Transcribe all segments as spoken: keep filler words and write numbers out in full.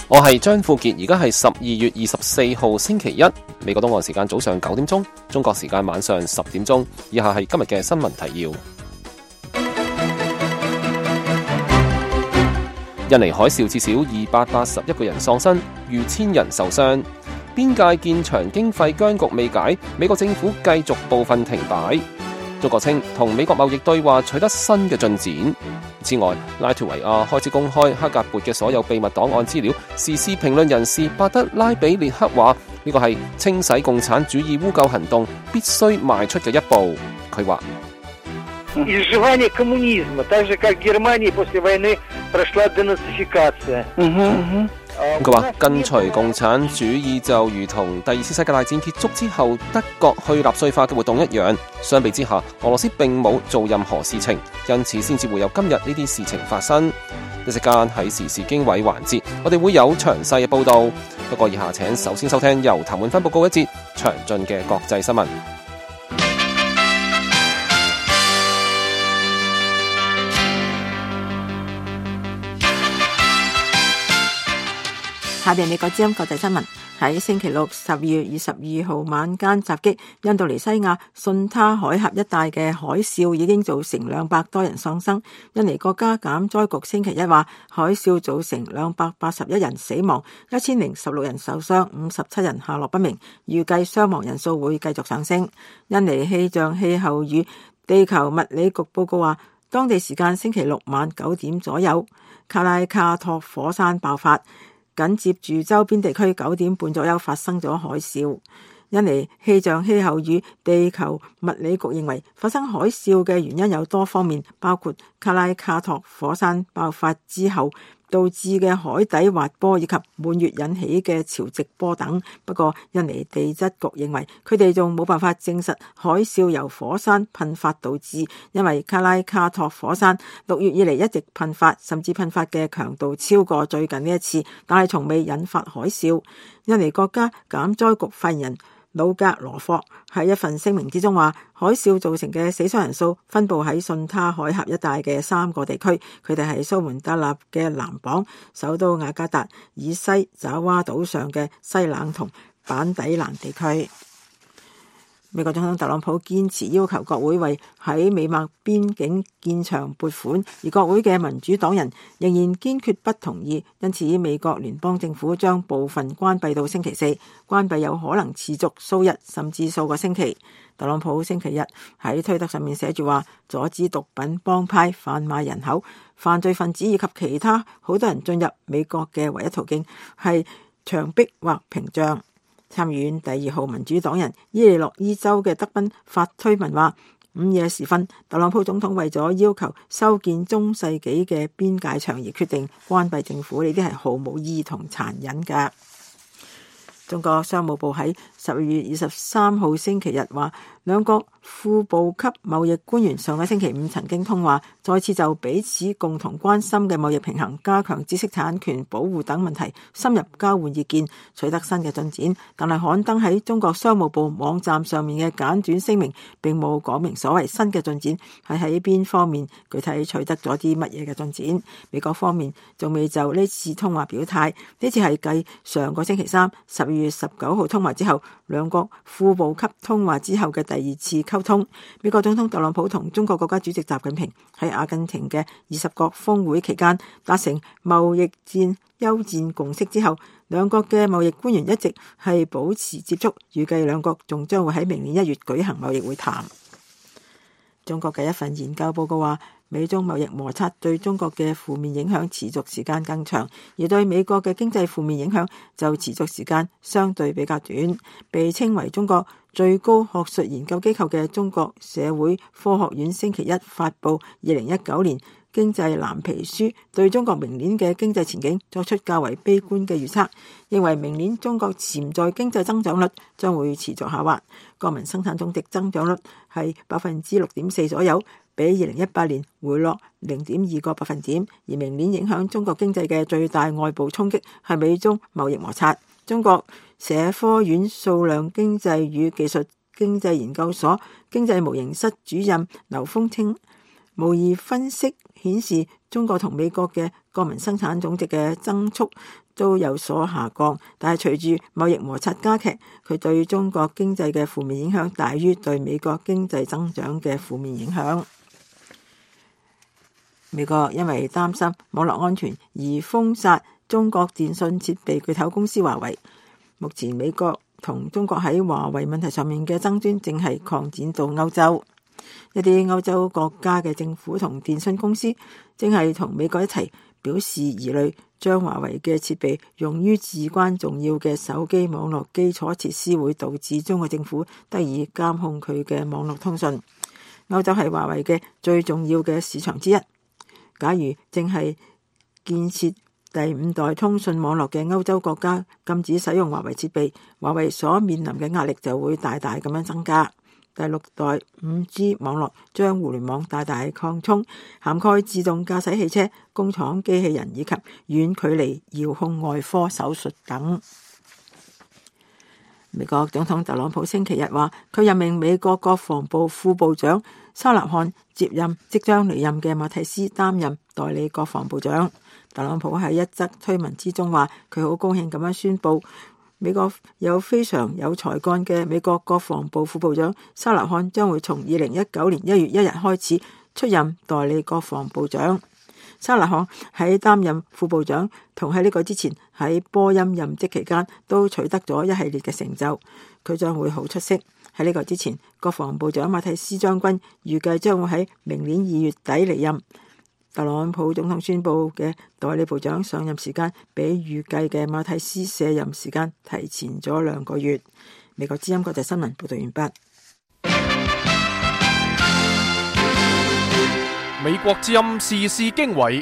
我係張富傑，而家係十二月二十四號星期一，美國東岸時間早上九點鐘，中國時間晚上十點鐘。以下係今日嘅新聞提要。印尼海嘯至少二百八十一個人喪生，逾千人受傷。邊界建牆經費僵局未解，美國政府繼續部分停擺。中國稱同美國貿易對話取得新嘅進展。之外，拉脫維亞開始公開克格勃嘅所有秘密檔案資料。時事評論人士巴德拉比列克話：呢個係清洗共產主義污垢行動必須邁出嘅一步。佢話：佢話跟隨共產主義就如同第二次世界大戰結束之後德國去納粹化嘅活動一樣。相比之下，俄羅斯並冇做任何事情，因此先至會有今日呢啲事情發生。一時間喺時事經緯環節，我哋會有詳細嘅報道。不過以下請首先收聽由譚滿芬報告一節詳盡嘅國際新聞。 下邊美國之音國際新聞。喺星期六十二月二十二號晚間襲擊印度尼西亞順他海峽一帶嘅海嘯已經造成兩百多人喪生。印尼國家減災局星期一話，海嘯造成兩百八十一人死亡，一千零十六人受傷，五十七人下落不明，預計傷亡人數會繼續上升。印尼氣象氣候與地球物理局報告話，當地時間星期六晚九點左右，卡拉卡托火山爆發，緊接住周邊地區九點半左右發生咗海嘯。印尼氣象氣候與地球物理局認為，發生海嘯嘅原因有多方面，包括卡拉卡托火山爆發之後導致嘅海底滑坡以及滿月引起嘅潮汐波等。不過，印尼地質局認為佢哋仲冇辦法證實海嘯由火山噴發導致，因為卡拉卡托火山六月以嚟一直噴發，甚至噴發嘅強度超過最近呢一次，但係從未引發海嘯。印尼國家減災局發言人魯格羅霍喺一份聲明之中話，海嘯造成嘅死傷人數分布喺順他海峽一帶嘅三個地區，佢哋係蘇門答臘嘅南邦、首都雅加達以西爪哇島上嘅西冷同板底蘭地區。美國總統特朗普堅持要求國會為喺美墨邊境建牆撥款，而國會嘅民主黨人仍然堅決不同意，因此美國聯邦政府將部分關閉到星期四，關閉有可能持續數日甚至數個星期。特朗普星期日喺推特上面寫住話，阻止毒品幫派販賣人口、犯罪分子以及其他好多人進入美國嘅唯一途徑係牆壁或屏障。參議院第二號民主黨人伊利諾伊州嘅德賓發推文話，午夜時分，特朗普總統為咗要求修建中世紀嘅邊界牆而決定關閉政府，呢啲係毫無意義同殘忍嘅。中國商務部喺十二月二十三號星期日話，兩國副部級貿易官員上個星期五曾經通話，再次就彼此共同關心嘅貿易平衡、加強知識產權保護等問題深入交換意見，取得新嘅進展。但係刊登喺中國商務部網站上面嘅簡短聲明並冇講明所謂新嘅進展係喺邊方面具體取得咗啲乜嘢嘅進展。美國方面仲未就呢次通話表態，呢次係繼上個星期三十二月十九號通話之後，兩國副部級通話之後嘅第二次溝通。美國總統特朗普同中國國家主席習近平喺阿根廷嘅二十國峰會期間達成貿易戰休戰共識之後，兩國嘅貿易官員一直係保持接觸，預計兩國仲將會喺明年一月舉行貿易會談。中國嘅一份研究報告話，美中貿易摩擦對中國嘅負面影響持續時間更長，而對美國嘅經濟負面影響就持續時間相對比較短。被稱為中國最高學術研究機構嘅中國社會科學院星期一發布二零一九年經濟藍皮書，對中國明年嘅經濟前景作出較為悲觀嘅預測，認為明年中國潛在經濟增長率將會持續下滑，國民生產總值增長率係百分之六點四左右，比二零一八年回落零點二個百分點。而明年影響中國經濟嘅最大外部衝擊係美中貿易摩擦。中國社科院數量經濟與技術經濟研究所經濟模型室主任劉峰稱，模擬分析顯示中國同美國嘅國民生產總值嘅增速都有所下降，但係隨住貿易摩擦加劇，佢對中國經濟嘅負面影響大於對美國經濟增長嘅負面影響。美國因為擔心網絡安全而封殺中國電信設備巨頭公司華為。目前美國同中國喺華為問題上面嘅爭端正係擴展到歐洲，一啲歐洲國家嘅政府同電信公司正係同美國一齊表示疑慮，將華為嘅設備用於至關重要嘅手機網絡基礎設施會導致中國政府得以監控佢嘅網絡通訊。歐洲係華為嘅最重要嘅市場之一。假如正係建設第五代通訊網絡嘅歐洲國家禁止使用華為設備，華為所面臨嘅壓力就會大大咁樣增加。第六代五 G 網絡將互聯網大大擴充，涵蓋自動駕駛汽車、工廠機器人以及遠距離遙控外科手術等。美國總統特朗普星期日話，佢任命美國國防部副部長沙納漢接任即將離任嘅馬蒂斯擔任代理國防部長。特朗普喺一則推文之中話，佢好高興咁樣宣布，美國有非常有才幹嘅美國國防部副部長沙納漢將會從二零一九年一月一日開始出任代理國防部長。沙納漢喺擔任副部長同喺呢個之前喺波音任職期間都取得咗一系列嘅成就，佢將會好出色。喺呢個之前，國防部長馬蒂斯將軍預計將會喺明年二月底離任。特朗普總統宣布嘅代理部長上任時間比預計嘅馬蒂斯卸任時間提前咗兩個月。美國之音國際新聞報道完畢。 美國之音時事經緯，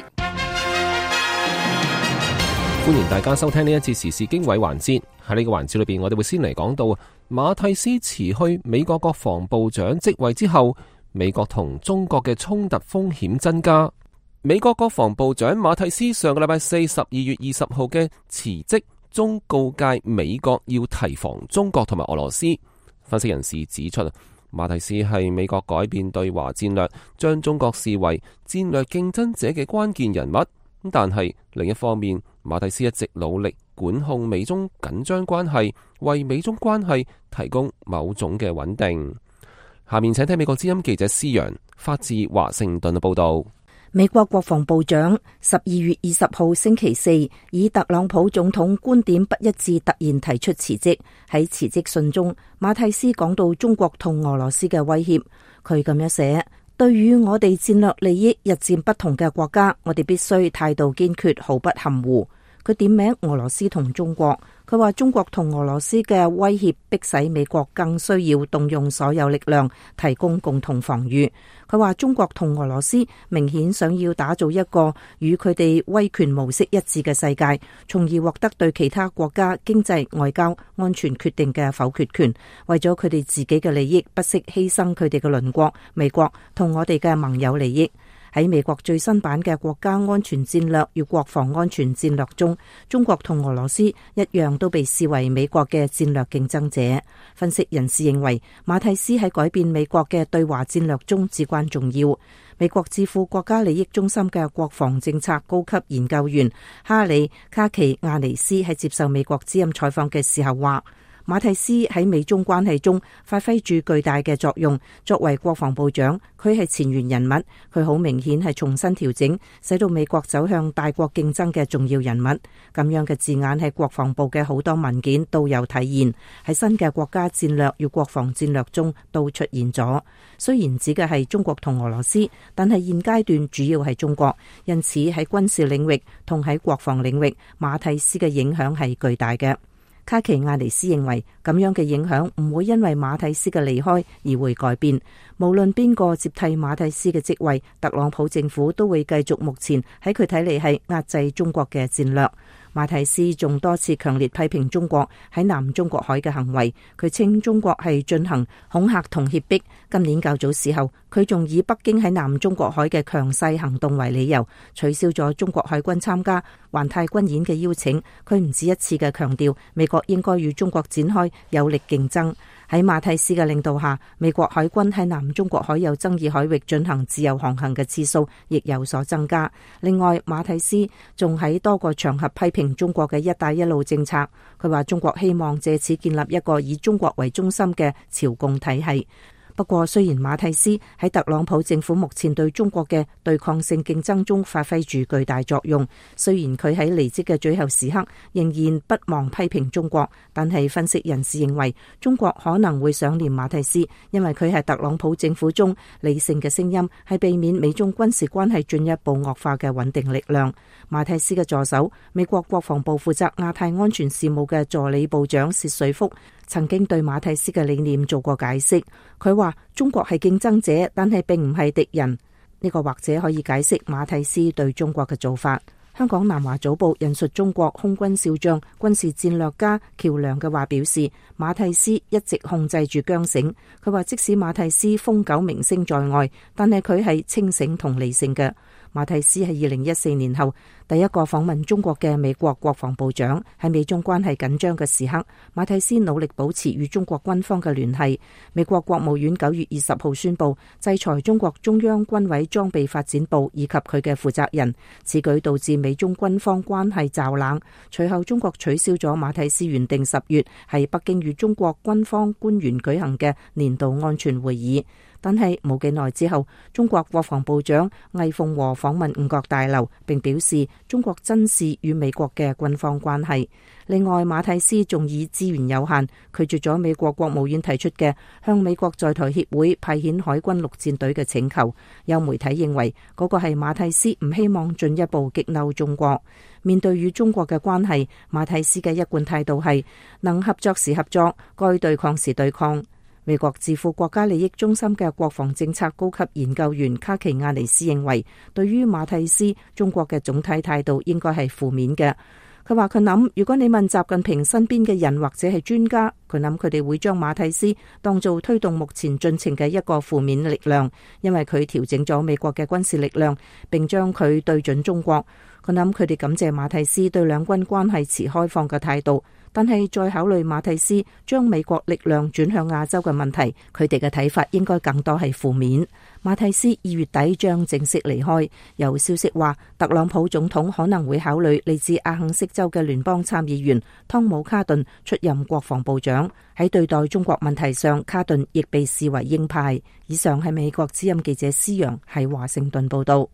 歡迎大家收聽呢一節時事經緯環節。喺呢個環節裏邊，我哋會先嚟講到馬蒂斯辭去美國國防部長職位之後，美國同中國嘅衝突風險增加。美國國防部長馬蒂斯上個禮拜四十二月二十號嘅辭職中告誡美國要提防中國同埋俄羅斯。分析人士指出，馬蒂斯係美國改變對華戰略，將中國視為戰略競爭者嘅關鍵人物。但係另一方面，馬蒂斯一直努力管控美中緊張關係，為美中關係提供某種嘅穩定。下面請聽美國之音記者施揚發自華盛頓嘅報道。 美國國防部長十二月二十號星期四以特朗普總統觀點不一致突然提出辭職。喺辭職信中，馬蒂斯講到中國同俄羅斯嘅威脅，佢咁樣寫：對於我哋戰略利益日漸不同嘅國家，我哋必須態度堅決，毫不含糊。佢點名俄羅斯同中國，佢話中國同俄羅斯嘅威脅迫使美國更需要動用所有力量提供共同防禦。佢話中國同俄羅斯明顯想要打造一個與佢哋威權模式一致嘅世界，從而獲得對其他國家經濟、外交、安全決定嘅否決權。為咗佢哋自己嘅利益，不惜犧牲佢哋嘅鄰國美國同我哋嘅盟友利益。喺美國最新版嘅國家安全戰略與國防安全戰略中，中國同俄羅斯一樣都被視為美國嘅戰略競爭者。分析人士認為，馬蒂斯喺改變美國嘅對華戰略中至關重要。美國智庫國家利益中心嘅國防政策高級研究員哈里卡奇亞尼斯喺接受美國之音採訪嘅時候話，馬蒂斯喺美中關係中發揮住巨大嘅作用。作為國防部長，佢係前沿人物，佢好明顯係重新調整，使到美國走向大國競爭嘅重要人物。咁樣嘅字眼喺國防部嘅好多文件都有體現，喺新嘅國家戰略與國防戰略中都出現咗。雖然指嘅係中國同俄羅斯，但係現階段主要係中國，因此喺軍事領域同喺國防領域，馬蒂斯嘅影響係巨大嘅。卡奇亞尼斯認為，咁樣嘅影響唔會因為馬蒂斯嘅離開而會改變。無論邊個接替馬蒂斯嘅職位，特朗普政府都會繼續目前喺佢睇嚟係壓制中國嘅戰略。馬蒂斯仲多次強烈批評中國喺南中國海嘅行為，佢稱中國係進行恐嚇同脅迫。今年較早時候，佢仲以北京喺南中國海嘅強勢行動為理由，取消咗中國海軍參加環太軍演嘅邀請。佢唔止一次嘅強調，美國應該與中國展開有力競爭。 喺馬蒂斯嘅領導下，美國海軍喺南中國海有爭議海域進行自由航行嘅次數亦有所增加。另外，馬蒂斯仲喺多個場合批評中國嘅一帶一路政策。佢話中國希望借此建立一個以中國為中心嘅朝貢體系。不過，雖然馬蒂斯喺特朗普政府目前對中國嘅對抗性競爭中發揮住巨大作用，雖然佢喺離職嘅最後時刻仍然不忘批評中國，但係分析人士認為中國可能會想念馬蒂斯，因為佢係特朗普政府中理性嘅聲音，係避免美中軍事關係進一步惡化嘅穩定力量。馬蒂斯嘅助手，美國國防部負責亞太安全事務嘅助理部長薛瑞福曾經對馬蒂斯嘅理念做過解釋。佢話中國係競爭者，但係並唔係敵人。呢個或者可以解釋馬蒂斯對中國嘅做法。香港南華早報引述中國空軍少將、軍事戰略家喬梁嘅話表示，馬蒂斯一直控制住韁繩。佢話即使馬蒂斯風九名聲在外，但係佢係清醒同理性嘅。馬蒂斯係二零一四年後第一個訪問中國嘅美國國防部長。喺美中關係緊張嘅時刻，馬蒂斯努力保持與中國軍方嘅聯繫。美國國務院九月二十號宣布制裁中國中央軍委裝備發展部以及佢嘅負責人，此舉導致美中軍方關係驟冷。隨後中國取消咗馬蒂斯原定十月喺北京與中國軍方官員舉行嘅年度安全會議。但係冇幾耐之後，中國國防部長魏鳳和訪問五角大樓，並表示中國珍視與美國嘅軍方關係。另外，馬蒂斯仲以資源有限，拒絕咗美國國務院提出嘅向美國在台協會派遣海軍陸戰隊嘅請求。有媒體認為嗰個係馬蒂斯唔希望進一步激嬲中國。面對與中國嘅關係，馬蒂斯嘅一貫態度係能合作時合作，該對抗時對抗。美國智庫國家利益中心嘅國防政策高級研究員卡奇亞尼斯認為，對於馬蒂斯，中國嘅總體態度應該係負面嘅。佢話佢諗，如果你問習近平身邊嘅人或者係專家，佢諗佢哋會將馬蒂斯當做推動目前進程嘅一個負面力量，因為佢調整咗美國嘅軍事力量，並將佢對準中國。佢諗佢哋感謝馬蒂斯對兩軍關係持開放嘅態度，但係再考慮馬蒂斯將美國力量轉向亞洲嘅問題，佢哋嘅睇法應該更多係負面。馬蒂斯二月底將正式離開，有消息話特朗普總統可能會考慮嚟自阿肯色州嘅聯邦參議員湯姆卡頓出任國防部長。喺對待中國問題上，卡頓亦被視為鷹派。以上係美國之音記者施洋喺華盛頓報道。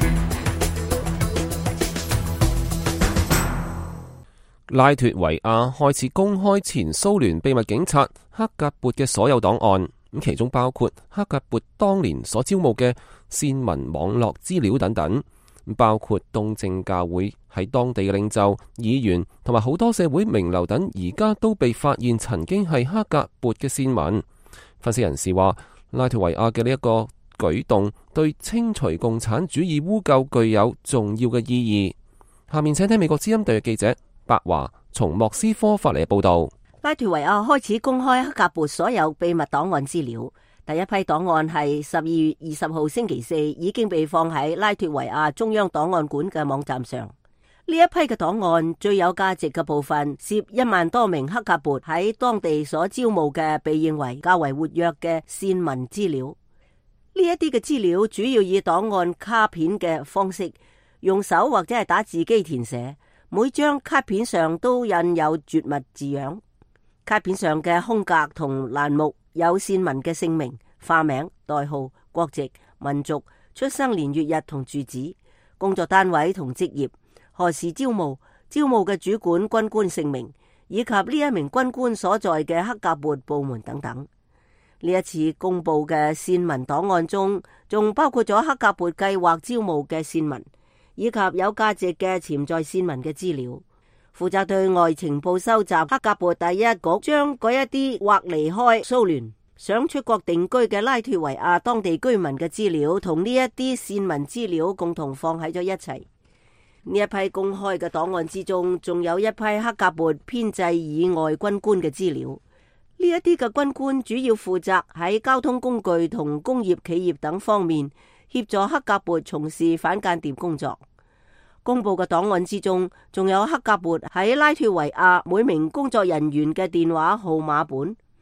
拉脫維亞開始公開前蘇聯秘密警察克格勃嘅所有檔案，咁其中包括克格勃當年所招募嘅線民網絡資料等等，包括東正教會喺當地嘅領袖、議員同埋好多社會名流等，而家都被發現曾經係克格勃嘅線民。分析人士話，拉脫維亞嘅呢一個舉動對清除共產主義污垢具有重要嘅意義。下面請聽美國之音特約記者白華從莫斯科發嚟嘅報道。 拉脫維亞開始公開克格勃所有秘密檔案資料。第一批檔案係十二月二十號星期四已經被放喺拉脫維亞中央檔案館嘅網站上。呢一批嘅檔案最有價值嘅部分涉一萬多名克格勃喺當地所招募嘅被認為較為活躍嘅線民資料。呢一啲嘅資料主要以檔案卡片嘅方式，用手或者係打字機填寫。每張卡片上都印有絕密字樣，卡片上嘅空格同欄目有線民嘅姓名、化名、代號、國籍、民族、出生年月日同住址、工作單位同職業、何時招募、招募嘅主管軍官姓名，以及呢一名軍官所在嘅克格勃部門等等。呢一次公布嘅線民檔案中，仲包括咗克格勃計劃招募嘅線民，以及有價值嘅潛在線民嘅資料。負責對外情報收集克格勃第一局將嗰一啲或離開蘇聯想出國定居嘅拉脫維亞當地居民嘅資料同呢一啲線民資料共同放喺咗一齊。呢一批公開嘅檔案之中，仲有一批克格勃編制以外軍官嘅資料。呢一啲嘅軍官主要負責喺交通工具同工業企業等方面協助克格勃從事反間諜工作。公布嘅檔案之中，仲有克格勃喺拉脫維亞每名工作人員嘅電話號碼本。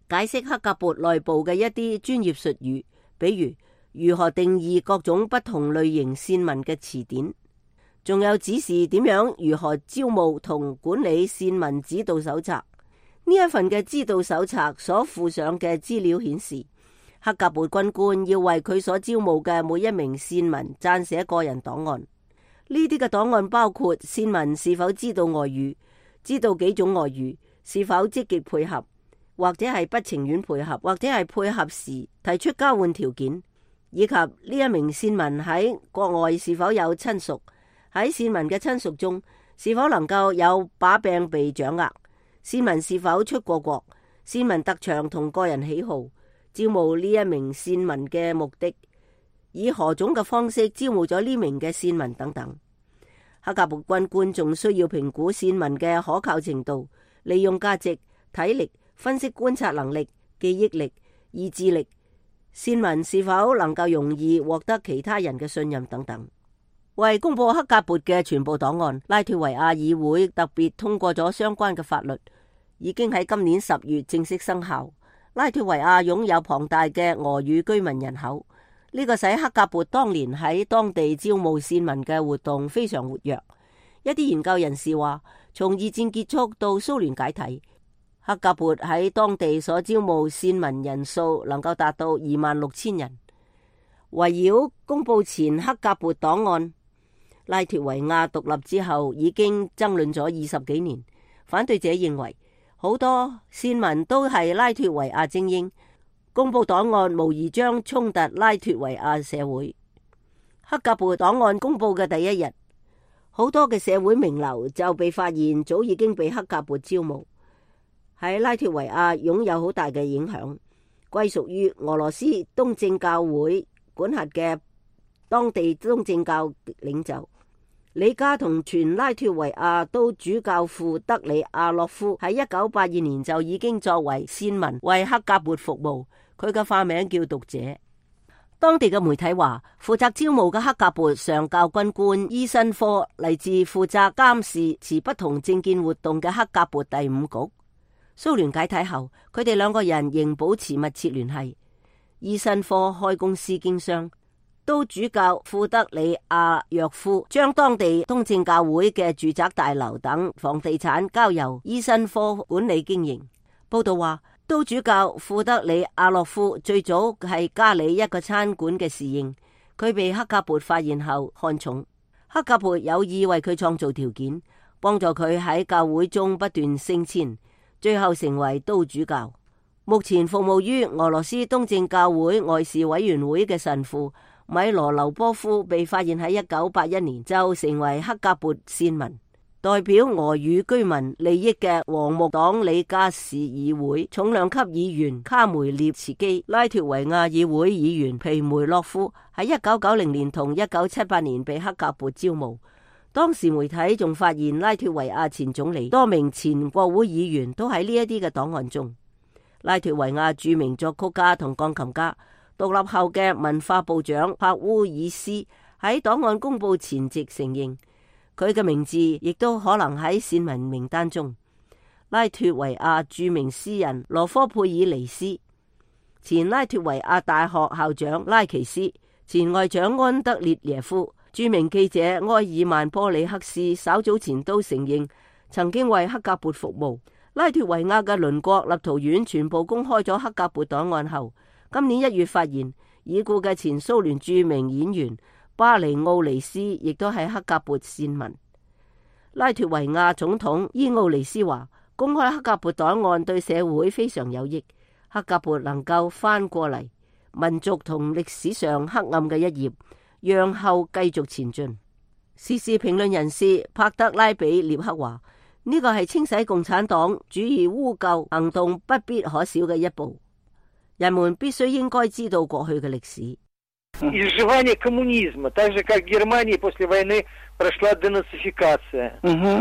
解釋克格勃內部嘅一啲專業術語，比如如何定義各種不同類型線文嘅詞典，仲有指示點樣如何招募同管理線文指導手冊。呢一份嘅指導手冊所附上嘅資料顯示，克格勃軍官要為佢所招募嘅每一名線文撰寫個人檔案。呢啲嘅檔案包括線文是否知道外語，知道幾種外語，是否積極配合，或者係不情願配合，或者係配合時提出交換條件，以及呢一名線文喺國外是否有親屬，喺線文嘅親屬中是否能夠有把柄被掌握，線文是否出過國，線文特長同個人喜好，招募呢一名線文嘅目的，以何種嘅方式招募咗呢名嘅線文等等。克格勃軍官仲需要評估線文嘅可靠程度、利用價值、體力、分析觀察能力、記憶力、意志力，線文是否能夠容易獲得其他人嘅信任等等。為公布克格勃嘅全部檔案，拉脫維亞議會特別通過咗相關嘅法律，已經喺今年十月正式生效。拉脫維亞擁有龐大嘅俄語居民人口，呢個使克格勃當年喺當地招募線文嘅活動非常活躍。一啲研究人士話，從二戰結束到蘇聯解體，克格勃喺當地所招募線文人數能夠達到二萬六千人。圍繞公布前克格勃檔案，拉脫維亞獨立之後已經爭論咗二十幾年。反對者認為，好多線文都係拉脫維亞精英，公布檔案無疑將衝突拉脫維亞社會。克格勃檔案公布嘅第一日，好多嘅社會名流就被發現早已經被克格勃招募，喺拉脫維亞擁有好大嘅影響，歸屬於俄羅斯東正教會管轄嘅當地東正教領袖李加同全拉脫維亞都主教父德里亞洛夫喺一九八二年就已經作為線文為克格勃服務，佢嘅化名叫讀者。當地嘅媒體話，負責招募嘅克格勃上校軍官伊申科嚟自負責監視持不同政見活動嘅克格勃第五局。蘇聯解體後，佢哋兩個人仍保持密切聯繫。伊申科開公司經商，都主教庫德里亞約夫將當地東正教會嘅住宅大樓等房地產交由伊申科管理經營。報道話，都主教庫德里亞洛夫最早係加里一個餐館嘅侍應，佢被克格勃發現後看重，克格勃有意為佢創造條件，幫助佢喺教會中不斷升遷，最後成為都主教。目前服務於俄羅斯東正教會外事委員會嘅神父米羅留波夫被發現喺一九八一年就成為克格勃線文，代表俄語居民利益嘅黃木黨里加市議會重量級議員卡梅列茨基、拉脫維亞議會議員皮梅洛夫喺一九九零年同一九七八年被克格勃招募。當時媒體仲發現拉脫維亞前總理多名前國會議員都喺呢一啲嘅檔案中。拉脫維亞著名作曲家同鋼琴家，獨立後嘅文化部長帕烏爾斯喺檔案公布前夕承認，佢嘅名字亦都可能喺線文名單中。拉脫維亞著名詩人羅科佩爾尼斯、前拉脫維亞大學校長拉奇斯、前外長安德烈耶夫、著名記者埃爾曼波里克斯稍早前都承認曾經為克格勃服務。拉脫維亞嘅鄰國立陶宛全部公開咗克格勃檔案後，今年一月發現已故嘅前蘇聯著名演員巴尼奧尼斯亦都係克格勃線文。拉脫維亞總統伊奧尼斯話，公開克格勃檔案對社會非常有益，克格勃能夠翻過嚟民族同歷史上黑暗嘅一頁，讓後繼續前進。時事評論人士帕德拉比列克話，呢個係清洗共產黨主義污垢行動不必可少嘅一步。人們必須應該知道過去嘅歷史。 изживание коммунизма, так же как Германия после войны прошла денацификация.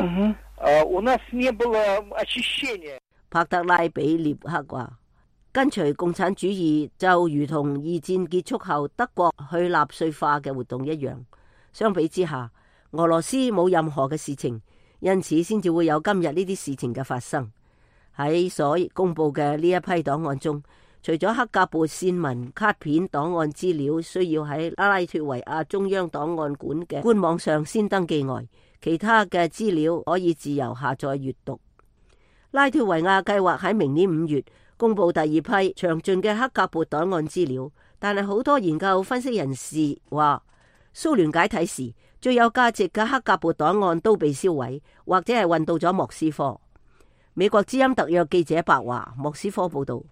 У нас не было очищения. 帕德拉比列克話，跟隨共產主義就如同二戰結束後德國去納粹化嘅活動一樣。相比之下，俄羅斯冇任何嘅事情，因此先至會有今日呢啲事情嘅發生。 喺所公布嘅呢一批檔案中，除咗克格勃線文卡片檔案資料需要喺拉脫維亞中央檔案館嘅官網上先登記外，其他嘅資料可以自由下載閱讀。拉脫維亞計劃喺明年五月公布第二批詳盡嘅克格勃檔案資料，但係好多研究分析人士話，蘇聯解體時最有價值嘅克格勃檔案都被燒毀，或者係運到咗莫斯科。美國之音特約記者白華，莫斯科報道。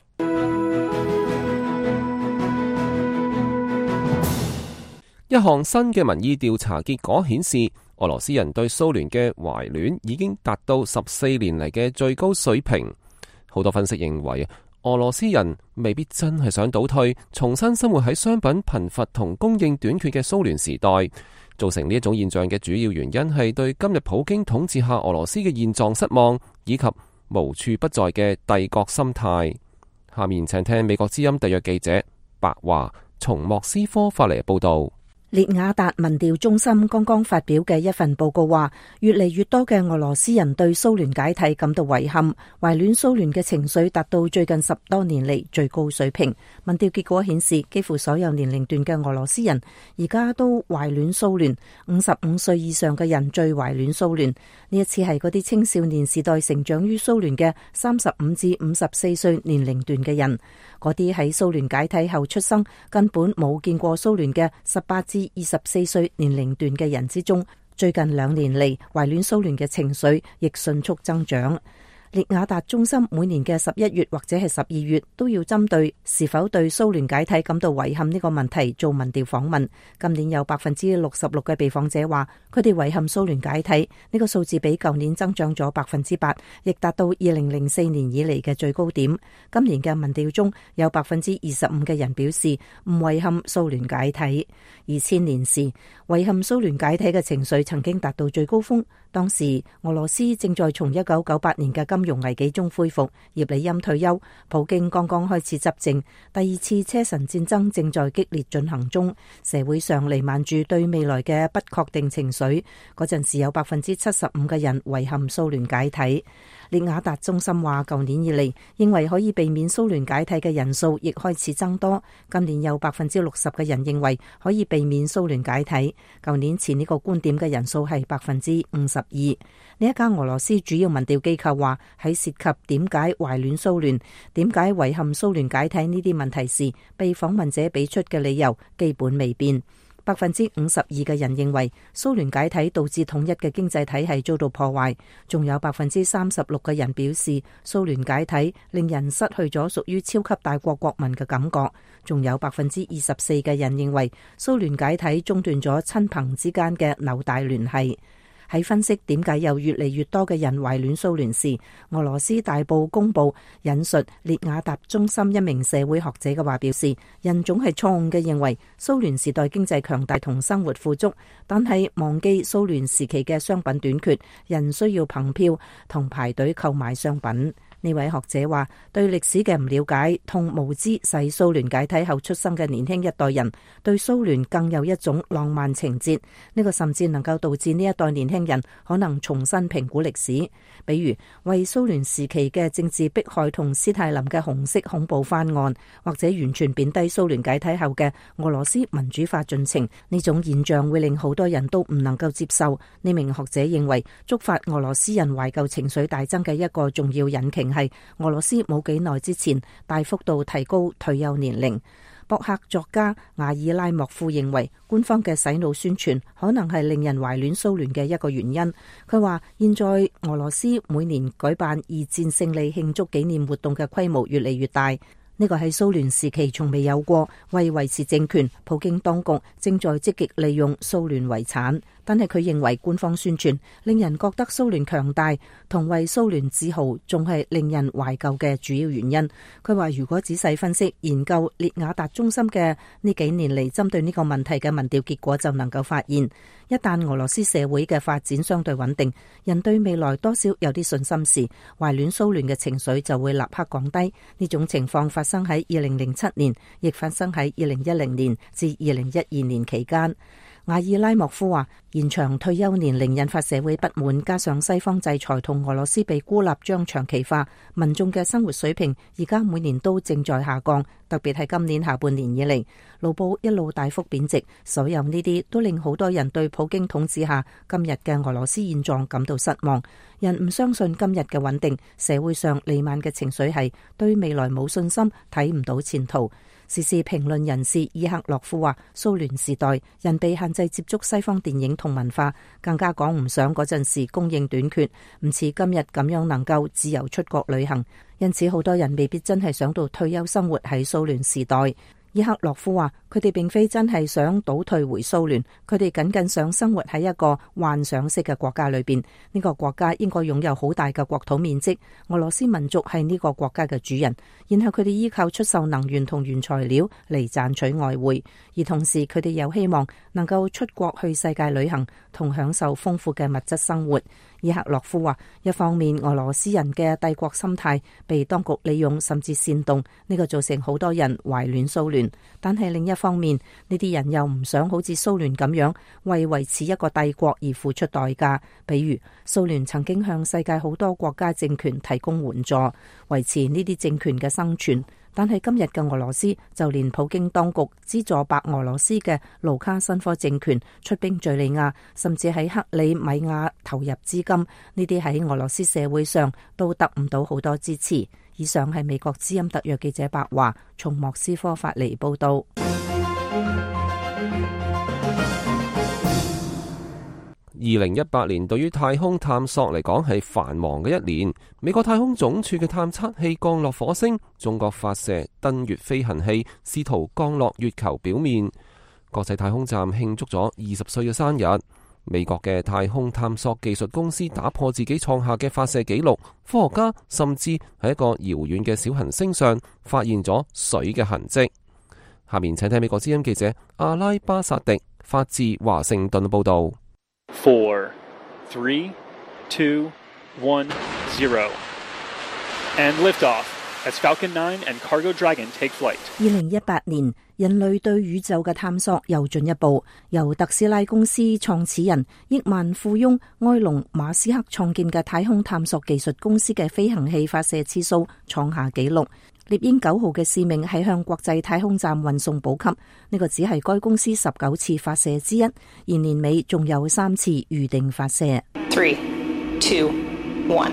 一項新嘅民意調查結果顯示，俄羅斯人對蘇聯嘅懷戀已經達到十四年嚟嘅最高水平。好多分析認為，俄羅斯人未必真係想倒退，重新生活喺商品貧乏同供應短缺嘅蘇聯時代。造成呢一種現象嘅主要原因係對今日普京統治下俄羅斯嘅現狀失望，以及無處不在嘅帝國心態。下面請聽美國之音特約記者白華從莫斯科發嚟報道。 列雅達民調中心剛剛發表嘅一份報告話，越嚟越多嘅俄羅斯人對蘇聯解體感到遺憾，懷戀蘇聯嘅情緒達到最近十多年嚟最高水平。民調結果顯示，幾乎所有年齡段嘅俄羅斯人而家都懷戀蘇聯，五十五歲以上嘅人最懷戀蘇聯。呢一次係嗰啲青少年時代成長於蘇聯嘅三十五至五十四歲年齡段嘅人，嗰啲喺蘇聯解體後出生，根本冇見過蘇聯嘅十八至二十四歲年齡段嘅人之中，最近兩年嚟懷戀蘇聯嘅情緒亦迅速增長。列雅達中心每年嘅十一月或者係十二月都要針對是否對蘇聯解體感到遺憾呢個問題做民調訪問。今年有百分之六十六嘅被訪者話佢哋遺憾蘇聯解體，呢個數字比舊年增長咗百分之八，亦達到二零零四年以嚟嘅最高點。今年嘅民調中有百分之二十五嘅人表示唔遺憾蘇聯解體。二千年時遺憾蘇聯解體嘅情緒曾經達到最高峰，當時俄羅斯正在從一九九八年嘅金融危機中恢復，葉利欽退休，普京剛剛開始執政，第二次車臣戰爭正在激烈進行中，社會上彌漫住對未來嘅不確定情緒。嗰陣時有百分之七十五嘅人遺憾蘇聯解體。列雅達中心話，舊年以嚟認為可以避免蘇聯解體嘅人數亦開始增多，今年有百分之六十嘅人認為可以避免蘇聯解體，舊年前呢個觀點嘅人數係百分之五十二。呢一家俄羅斯主要民調機構話，喺涉及點解懷戀蘇聯、點解遺憾蘇聯解體呢啲問題時，被訪問者俾出嘅理由基本未變。百分之五十二嘅人認為蘇聯解體導致統一嘅經濟體系遭到破壞，仲有百分之三十六嘅人表示蘇聯解體令人失去咗屬於超級大國國民嘅感覺，仲有百分之二十四嘅人認為蘇聯解體中斷咗親朋之間嘅紐帶聯繫。喺分析點解有越嚟越多嘅人懷戀蘇聯時，俄羅斯大報公佈引述列雅達中心一名社會學者嘅話表示，人總係錯誤嘅認為蘇聯時代經濟強大同生活富足，但係忘記蘇聯時期嘅商品短缺，人需要憑票同排隊購買商品。呢位學者話，對歷史嘅唔了解同無知使蘇聯解體後出生嘅年輕一代人對蘇聯更有一種浪漫情節，呢個甚至能夠導致呢一代年輕人可能重新評估歷史，比如為蘇聯時期嘅政治迫害同斯大林嘅紅色恐怖翻案，或者完全貶低蘇聯解體後嘅俄羅斯民主化進程。呢種現象會令好多人都唔能夠接受。呢名學者認為，觸發俄羅斯人懷舊情緒大增嘅一個重要引擎係俄羅斯冇幾耐之前大幅度提高退休年齡。博客作家瓦爾拉莫夫認為，官方嘅洗腦宣傳可能係令人懷戀蘇聯嘅一個原因。佢話，現在俄羅斯每年舉辦二戰勝利慶祝紀念活動嘅規模越嚟越大，呢個係蘇聯時期從未有過。為維持政權，普京當局正在積極利用蘇聯遺產。但係佢認為官方宣傳令人覺得蘇聯強大同為蘇聯自豪，仲係令人懷舊嘅主要原因。佢話，如果仔細分析研究列雅達中心嘅呢幾年嚟針對呢個問題嘅民調結果，就能夠發現，一旦俄羅斯社會嘅發展相對穩定，人對未來多少有啲信心時，懷戀蘇聯嘅情緒就會立刻降低。呢種情況發生喺二零零七年，亦發生喺二零一零年至二零一二年期間。 瓦爾拉莫夫話，延長退休年齡引發社會不滿，加上西方制裁同俄羅斯被孤立將長期化，民眾嘅生活水平而家每年都正在下降，特別係今年下半年以嚟，盧布一路大幅貶值，所有呢啲都令好多人對普京統治下今日嘅俄羅斯現狀感到失望。人唔相信今日嘅穩定，社會上彌漫嘅情緒係對未來冇信心，睇唔到前途。時事評論人士伊克洛夫話，蘇聯時代人被限制接觸西方電影同文化，更加講唔上嗰陣時供應短缺，唔似今日咁樣能夠自由出國旅行，因此好多人未必真係想到退休生活喺蘇聯時代。伊克洛夫話，佢哋並非真係想倒退回蘇聯，佢哋僅僅想生活喺一個幻想式嘅國家裏邊。呢個國家應該擁有好大嘅國土面積，俄羅斯民族係呢個國家嘅主人，然後佢哋依靠出售能源同原材料嚟賺取外匯，而同時佢哋有希望能夠出國去世界旅行同享受豐富嘅物質生活。伊克洛夫話，一方面俄羅斯人嘅帝國心態被當局利用甚至煽動，呢個造成好多人懷戀蘇聯，但係另一方面呢啲人又唔想好似蘇聯咁樣為維持一個帝國而付出代價，比如蘇聯曾經向世界好多國家政權提供援助，維持呢啲政權嘅生存。但係今日嘅俄羅斯就連普京當局資助白俄羅斯嘅盧卡申科政權出兵敘利亞，甚至喺克里米亞投入資金，呢啲喺俄羅斯社會上都得唔到好多支持。以上係美國之音特約記者白華從莫斯科發嚟報道。 二零一八年對於太空探索嚟講係繁忙嘅一年。美國太空總署嘅探測器降落火星，中國發射登月飛行器試圖降落月球表面。國際太空站慶祝咗二十歲嘅生日。美國嘅太空探索技術公司打破自己創下嘅發射紀錄，科學家甚至喺一個遙遠嘅小行星上發現咗水嘅痕跡。下面請聽美國之音記者阿拉巴薩迪發自華盛頓報道。 Four, three, two, one, zero, and liftoff as Falcon nine and Cargo Dragon take flight. 二零一八年，人類對宇宙嘅探索又進一步，由特斯拉公司創始人億萬富翁埃隆馬斯克創建嘅太空探索技術公司嘅飛行器發射次數創下紀錄。獵鷹九號嘅使命係向國際太空站運送補給，呢個只係該公司十九次發射之一，而年尾仲有三次預定發射。 Three, two, one。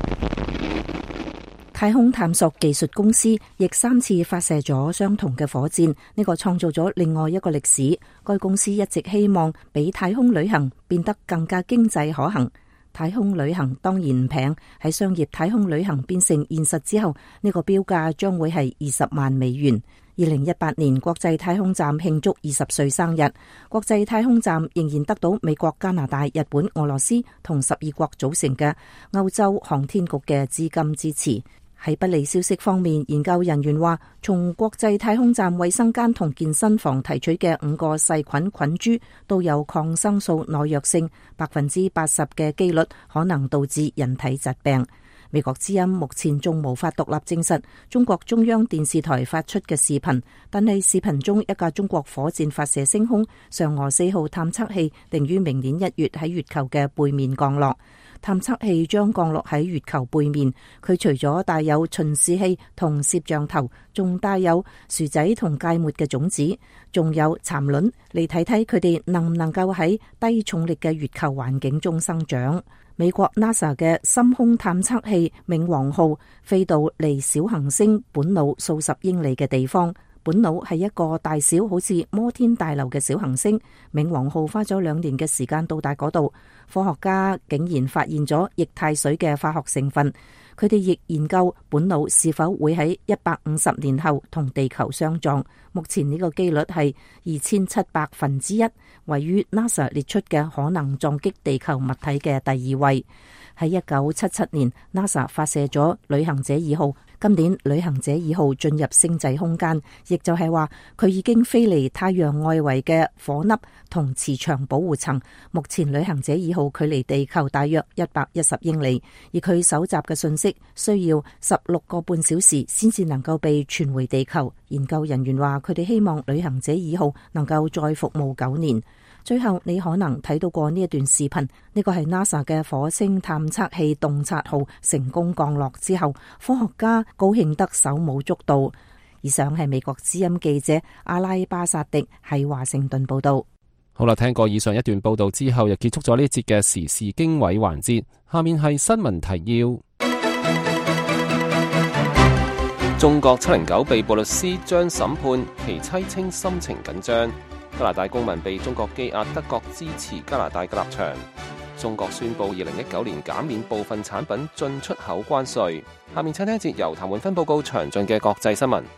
太空探索技術公司亦三次發射咗相同嘅火箭，呢個創造咗另外一個歷史。該公司一直希望俾太空旅行變得更加經濟可行。太空旅行當然唔平，喺商業太空旅行變成現實之後，呢個標價將會係二十萬美元。二零一八年國際太空站慶祝二十歲生日，國際太空站仍然得到美國、加拿大、日本、俄羅斯同十二國組成嘅歐洲航天局嘅資金支持。喺不利消息方面，研究人員話，從國際太空站衛生間同健身房提取嘅五個細菌菌株都有抗生素耐藥性，百分之八十嘅機率可能導致人體疾病。美國之音目前仲無法獨立證實中國中央電視台發出嘅視頻，但係視頻中一架中國火箭發射升空，嫦娥四號探測器定於明年一月喺月球嘅背面降落。探測器將降落喺月球背面，佢除咗帶有巡視器同攝像頭，仲帶有薯仔同芥末嘅種子，仲有蠶卵嚟睇睇佢哋能唔能夠喺低重力嘅月球環境中生長。美國 NASA 嘅深空探測器冥王號飛到離小行星本魯數十英里嘅地方。本魯係一個大小好似摩天大樓嘅小行星，冥王號花咗兩年嘅時間到達嗰度。科學家竟然發現咗液態水嘅化學成分，佢哋亦研究本魯是否會喺一百五十年後同地球相撞。目前呢個機率係二千七百分之一，位於 NASA 列出嘅可能撞擊地球物體嘅第二位。喺一九七七年 NASA 發射咗旅行者二號，今年旅行者二號進入星際空間，亦就係話佢已經飛離太陽外圍嘅火粒同磁場保護層。目前旅行者二號距離地球大約一百一十英里，而佢搜集嘅信息需要十六個半小時先至能夠被傳回地球。研究人員話佢哋希望旅行者二號能夠再服務九年。 最後你可能睇到過呢一段視頻，呢個係 NASA 嘅火星探測器洞察號成功降落之後，科學家高興得手舞足蹈。以上係美國之音記者阿拉巴薩迪喺華盛頓報道。 好啦，聽過以上一段報道之後，又結束咗呢一節嘅時事經緯環節。下面係新聞提要。中國七零九被捕律師將審判，其妻稱心情緊張。加拿大公民被中國羈押，德國支持加拿大嘅立場。中國宣布二零一九年減免部分產品進出口關稅。下面請聽一節由譚永芬報告詳盡嘅國際新聞。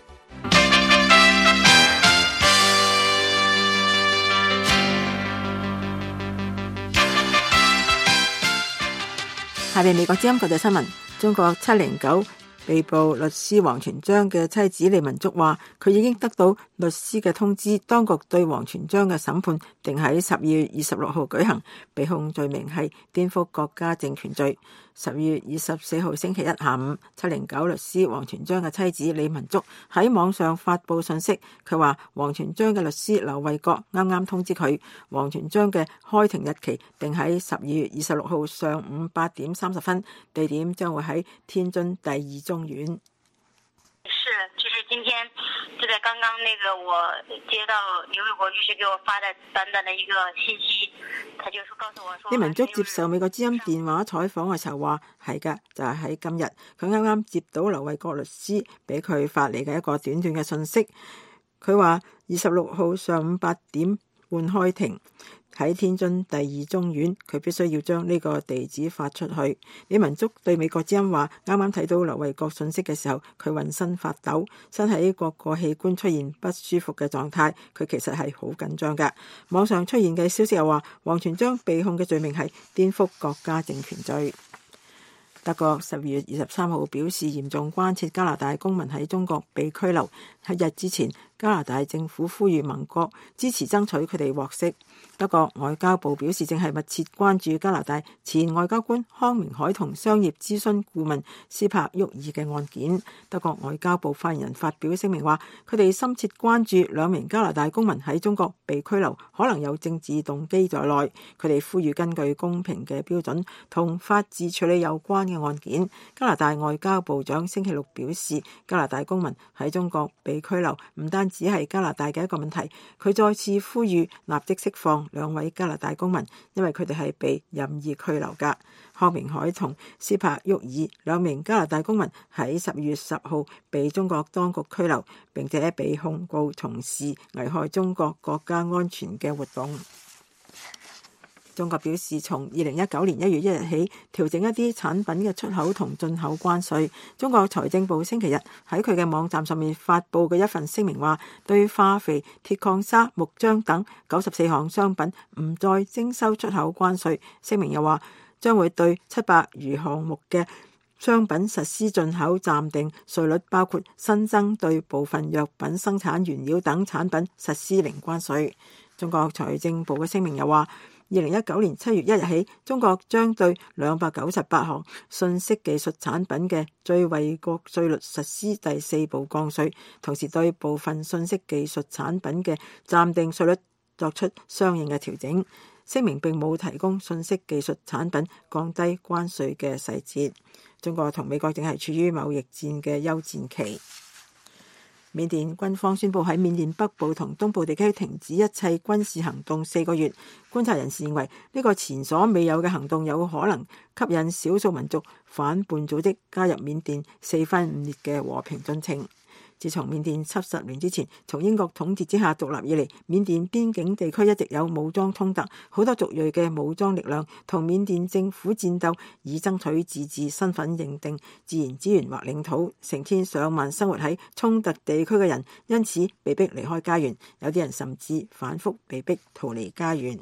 下面美國之音國際新聞，中國七零九被捕律師王全璋嘅妻子李文竹話，佢已經得到律師嘅通知，當局對王全璋嘅審判定喺十二月二十六號舉行，被控罪名係顛覆國家政權罪。十二月二十四號星期一下午，七零九律師王全璋嘅妻子李文竹喺網上發布信息，佢話王全璋嘅律師劉衛國啱啱通知佢，王全璋嘅開庭日期定喺十二月二十六號上午八點三十分，地點將會喺天津第二中院。 是，就是今天就在剛剛那個我接到劉衛國律師給我發的短短的一個信息，他就說告訴我說， 李文竹接受美國之音電話採訪嘅時候話，係噶，就係喺今日，佢啱啱接到劉衛國律師俾佢發嚟嘅一個短短嘅信息，佢話二十六號上午八點半開庭。喺天津第二中院，佢必須要將呢個地址發出去。李文竹對美國之音話，啱啱睇到劉衛國信息嘅時候，佢渾身發抖，身體各個器官出現不舒服嘅狀態，佢其實係好緊張㗎。網上出現嘅消息又話，王全璋被控嘅罪名係顛覆國家政權罪。德國十二月二十三號表示嚴重關切加拿大公民喺中國被拘留。喺日之前，加拿大政府呼籲盟國支持爭取佢哋獲釋。德國外交部表示正係密切關注加拿大前外交官康明凱同商業諮詢顧問斯帕沃爾嘅案件。德國外交部發言人發表聲明話，佢哋深切關注兩名加拿大公民喺中國被拘留，可能有政治動機在內。佢哋呼籲根據公平嘅標準同法治處理有關嘅案件。加拿大外交部長星期六表示，加拿大公民喺中國被拘留唔單止係加拿大嘅一個問題，佢再次呼籲立即釋放兩位加拿大公民，因為佢哋係被任意拘留㗎。康明凱同斯帕沃爾兩名加拿大公民喺十二月十號被中國當局拘留，並且被控告從事危害中國國家安全嘅活動。中國表示，從二零一九年一月一日起調整一啲產品嘅出口同進口關稅。中國財政部星期日喺佢嘅網站上面發布嘅一份聲明話，對化肥、鐵礦砂、木漿等九十四項商品唔再徵收出口關稅。聲明又話，將會對七百餘項目嘅商品實施進口暫定稅率，包括新增對部分藥品生產原料等產品實施零關稅。中國財政部嘅聲明又話，二零一九年七月一日起，中國將對兩百九十八項信息技術產品嘅最惠國稅率實施第四步降稅，同時對部分信息技術產品嘅暫定稅率作出相應嘅調整。聲明並冇提供信息技術產品降低關稅嘅細節。中國同美國正係處於貿易戰嘅休戰期。緬甸軍方宣布喺緬甸北部同東部地區停止一切軍事行動四個月。觀察人士認為，呢個前所未有嘅行動有可能吸引少數民族反叛組織加入緬甸四分五裂嘅和平進程。自從緬甸七十年之前從英國統治之下獨立以嚟，緬甸邊境地區一直有武裝衝突，好多族裔嘅武裝力量同緬甸政府戰鬥，以爭取自治身份認定、自然資源或領土。成千上萬生活喺衝突地區嘅人因此被迫離開家園，有啲人甚至反覆被迫逃離家園。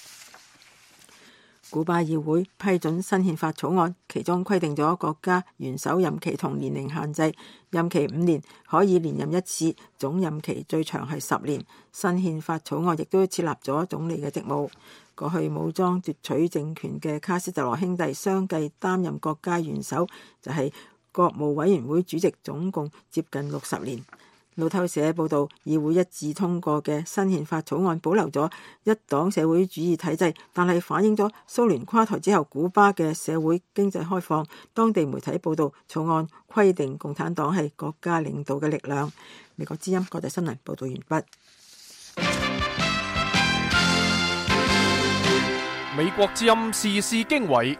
古巴議會批准新憲法草案，其中規定咗國家元首任期同年齡限制，任期五年，可以連任一次，總任期最長係十年。新憲法草案亦都設立咗總理嘅職務。過去武裝奪取政權嘅卡斯特羅兄弟相繼擔任國家元首，就係國務委員會主席，總共接近六十年。 路透社報道，議會一致通過嘅新憲法草案保留咗一黨社會主義體制，但係反映咗蘇聯垮台之後古巴嘅社會經濟開放。當地媒體報道，草案規定共產黨係國家領導嘅力量。美國之音國際新聞報道完畢。 美國之音時事經緯。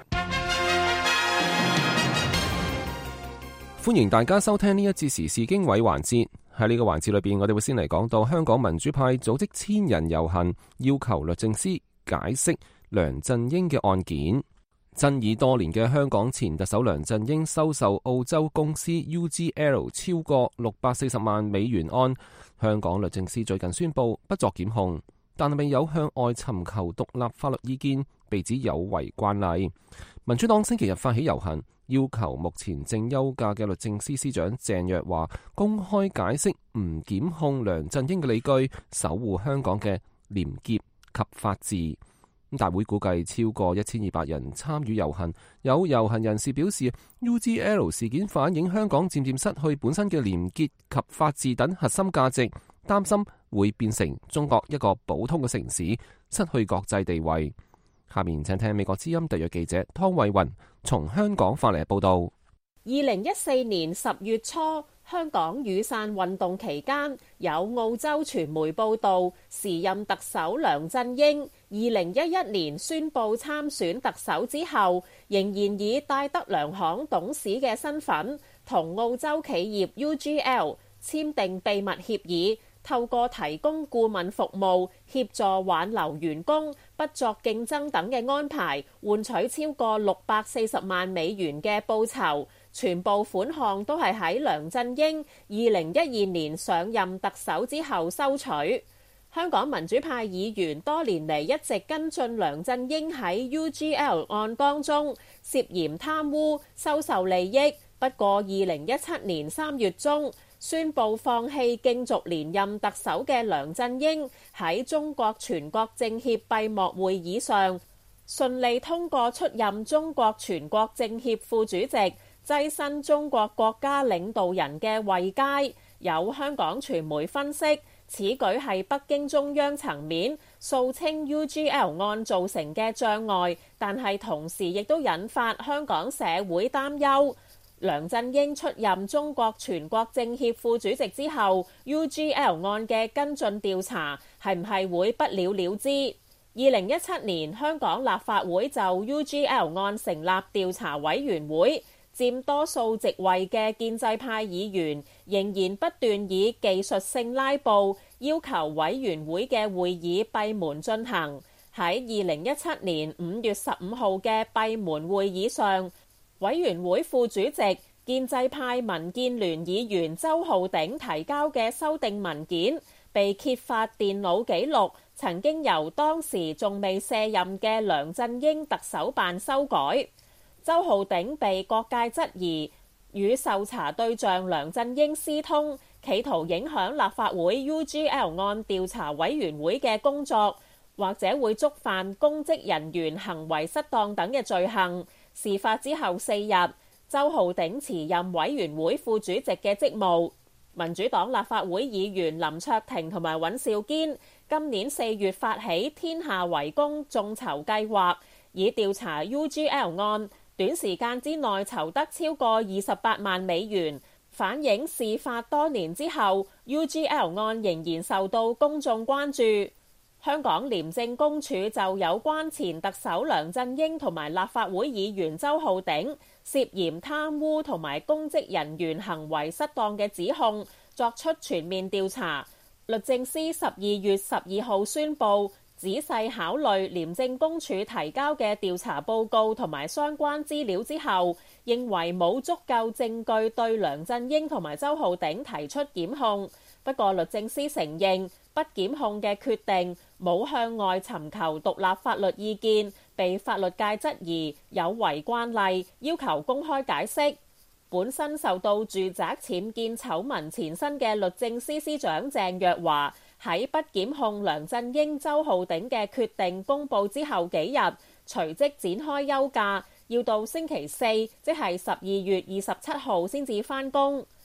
歡迎大家收聽呢一節時事經緯環節。喺呢個環節裏邊，我哋會先嚟講到香港民主派組織千人遊行，要求律政司解釋梁振英嘅案件。爭議多年嘅香港前特首梁振英收受澳洲公司 U G L 超過六百四十萬美元案，香港律政司最近宣布不作檢控，但係未有向外尋求獨立法律意見，被指有違慣例。民主黨星期日發起遊行，要求目前正休假嘅律政司司長鄭若驊公開解釋唔檢控梁振英嘅理據，守護香港嘅廉潔及法治。大會估計超過一千二百人參與遊行，有遊行人士表示 U G L 事件反映香港漸漸失去本身嘅廉潔及法治等核心價值，擔心會變成中國一個普通嘅城市，失去國際地位。下面請聽美國之音特約記者湯慧雲從香港發嚟嘅報道。 二零一四年十月初，香港雨傘運動期間，有澳洲傳媒報道，時任特首梁振英二零一一年宣布參選特首之後，仍然以戴德梁行董事嘅身份，同澳洲企業 U G L 簽訂秘密協議，透過提供顧問服務，協助挽留員工，不作競爭等嘅安排，換取超過六百四十萬美元嘅報酬。全部款項都係喺梁振英二零一二年上任特首之後收取。香港民主派議員多年嚟一直跟進梁振英喺 U G L 案當中涉嫌貪污、收受利益，不過二零一七年三月中宣布放棄競逐連任特首嘅梁振英喺中國全國政協閉幕會議上順利通過出任中國全國政協副主席，躋身中國國家領導人嘅位階。有香港傳媒分析，此舉係北京中央層面掃清 U G L 案造成嘅障礙，但係同時亦都引發香港社會擔憂。梁振英出任中國全國政協副主席之後 ，U G L 案嘅跟進調查係唔係會不了了之？二零一七年，香港立法會就 U G L 案成立調查委員會。佔多數席位嘅建制派議員仍然不斷以技術性拉布，要求委員會嘅會議閉門進行。喺二零一七年五月十五號嘅閉門會議上，委員會副主席建制派民建聯議員周浩鼎提交嘅修訂文件被揭發電腦記錄曾經由當時仲未卸任嘅梁振英特首辦修改。周浩鼎被各界質疑與受查對象梁振英私通，企圖影響立法會 U G L 案調查委員會嘅工作，或者會觸犯公職人員行為失當等嘅罪行。事發之後四日，周浩鼎辭任委員會副主席嘅職務。民主黨立法會議員林卓廷同埋尹兆堅今年四月發起天下圍攻眾籌計劃，以調查 U G L 案。短時間之內籌得超過二十八萬美元，反映事發多年之後 U G L 案仍然受到公眾關注。香港廉政公署就有關前特首梁振英同埋立法會議員周浩鼎涉嫌貪污同埋公職人員行為失當嘅指控作出全面調查。律政司十二月十二號宣布，仔細考慮廉政公署提交嘅調查報告同埋相關資料之後，認為冇足夠證據對梁振英同埋周浩鼎提出檢控。不過律政司承認不檢控嘅決定冇向外尋求獨立法律意見，被法律界質疑有違慣例，要求公開解釋。本身受到住宅僭建醜聞纏身嘅律政司司長鄭若驊喺不檢控梁振英、周浩鼎嘅決定公佈之後幾日，隨即展開休假，要到星期四，即係十二月二十七號先至返工。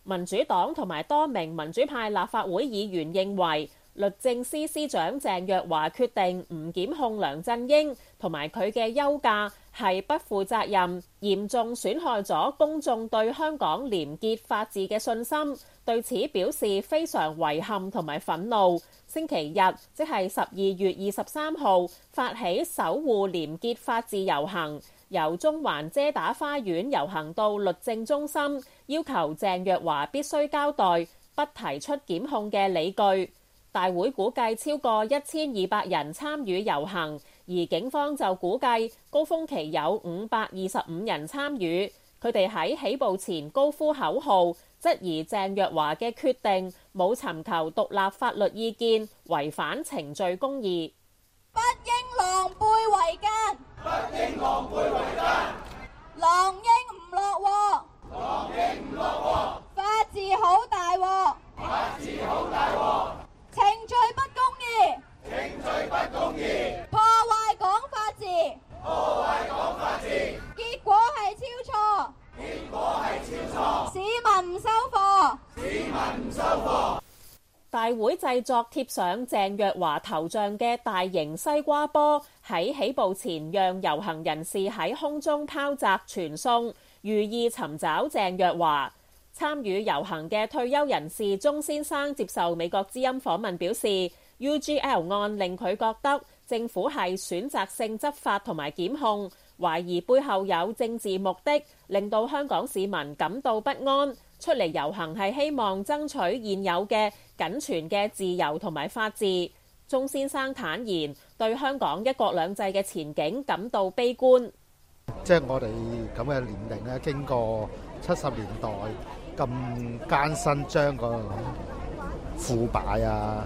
民主黨同埋多名民主派立法會議員認為，律政司司長鄭若驊決定唔檢控梁振英同埋佢嘅休假係不負責任，嚴重損害咗公眾對香港廉潔法治嘅信心，對此表示非常遺憾同埋憤怒。星期日即係十二月二十三號發起守護廉潔法治遊行，由中環遮打花園遊行到律政中心，要求鄭若驊必須交代不提出檢控嘅理據。大會估計超過一千二百人參與遊行，而警方就估計高峰期有五百二十五人參與。佢哋喺起步前高呼口號，質疑鄭若驊嘅決定冇尋求獨立法律意見，違反程序公義。 不應狼狽為奸，不應狼狽為奸，狼應唔落鑊，狼應唔落鑊，法治好大鑊，法治好大鑊，程序不公義，程序不公義，破壞港法治，破壞港法治，結果係超錯，結果係超錯，市民唔收貨，市民唔收貨。 大會製作貼上鄭若驊頭像嘅大型西瓜波，喺起步前讓遊行人士喺空中拋擲傳送，寓意尋找鄭若驊。參與遊行嘅退休人士鐘先生接受美國之音訪問表示 ，U G L 案令佢覺得政府係選擇性執法同埋檢控，懷疑背後有政治目的，令到香港市民感到不安。出嚟遊行係希望爭取現有嘅僅存嘅自由同埋法治。鐘先生坦言對香港一國兩制嘅前景感到悲觀。 即係我哋咁嘅年齡咧，經過七十年代咁艱辛，將個腐敗啊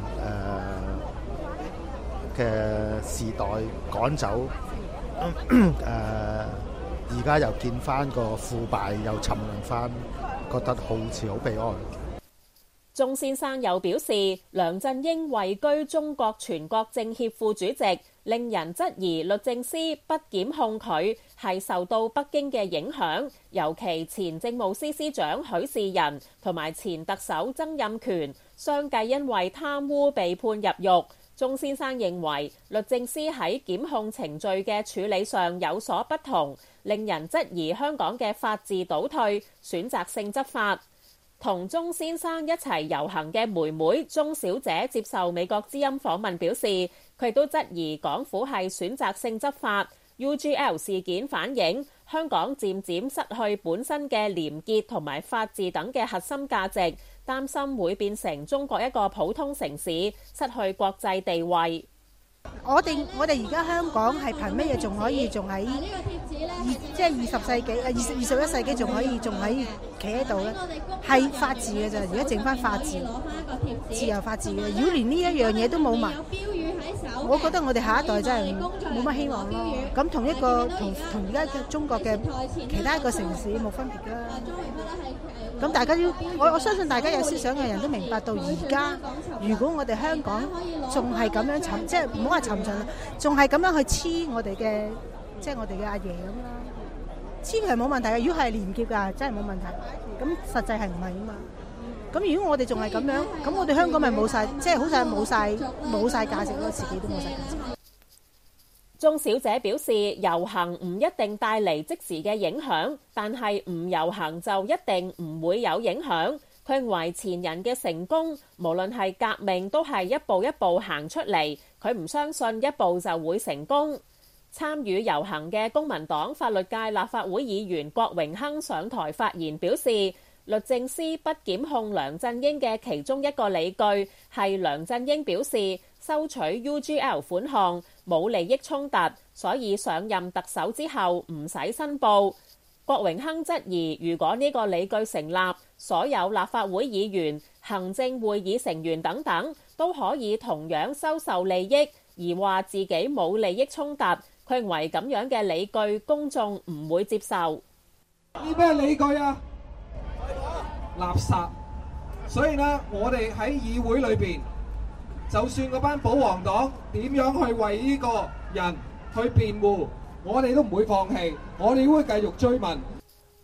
誒嘅、呃、時代趕走，誒而家又見翻個腐敗又沉淪翻。覺得好似好悲哀。 鐘先生又表示，梁振英位居中國全國政協副主席，令人質疑律政司不檢控佢係受到北京嘅影響，尤其前政務司司長許仕仁同埋前特首曾蔭權相繼因為貪污被判入獄。鐘先生認為律政司喺檢控程序嘅處理上有所不同，令人質疑香港嘅法治倒退，選擇性執法。同鐘先生一齊遊行嘅妹妹鐘小姐接受美國之音訪問表示，佢都質疑港府係選擇性執法。U G L 事件反映香港漸漸失去本身嘅廉潔同埋法治等嘅核心價值，擔心會變成中國一個普通城市，失去國際地位。 我哋我哋而家香港係憑乜嘢仲可以仲喺二即係二十世紀啊二十二十一世紀仲可以仲喺企喺度咧？係法治嘅咋，而家剩翻法治，自由法治嘅。如果連呢一樣嘢都冇埋，我覺得我哋下一代真係冇乜希望咯。咁同一個同同而家嘅中國嘅其他一個城市冇分別啦。咁大家要我我相信大家有思想嘅人都明白到，而家如果我哋香港仲係咁樣沉，即係唔好話沉沉啦，仲係咁樣去黐我哋嘅，即係我哋嘅阿爺咁啦，黐佢係冇問題嘅。如果係廉潔㗎，真係冇問題。咁實際係唔係啊嘛？咁如果我哋仲係咁樣，咁我哋香港咪冇晒，即係好晒冇晒冇晒價值咯，自己都冇晒價值。 鐘小姐表示，遊行唔一定帶嚟即時嘅影響，但係唔遊行就一定唔會有影響。佢認為前人嘅成功，無論係革命，都係一步一步行出嚟。佢唔相信一步就會成功。參與遊行嘅公民黨法律界立法會議員郭榮鏗上台發言表示，律政司不檢控梁振英嘅其中一個理據係梁振英表示收取 U G L 款項冇利益衝突，所以上任特首之後唔使申報。郭榮鏗質疑，如果呢個理據成立，所有立法會議員、行政會議成員等等都可以同樣收受利益，而話自己冇利益衝突。佢認為咁樣嘅理據公眾唔會接受。 呢咩理據啊？垃圾。所以呢，我哋喺議會裏邊，就算嗰班保皇黨點樣去為呢個人去辯護，我哋都唔會放棄，我哋會繼續追問。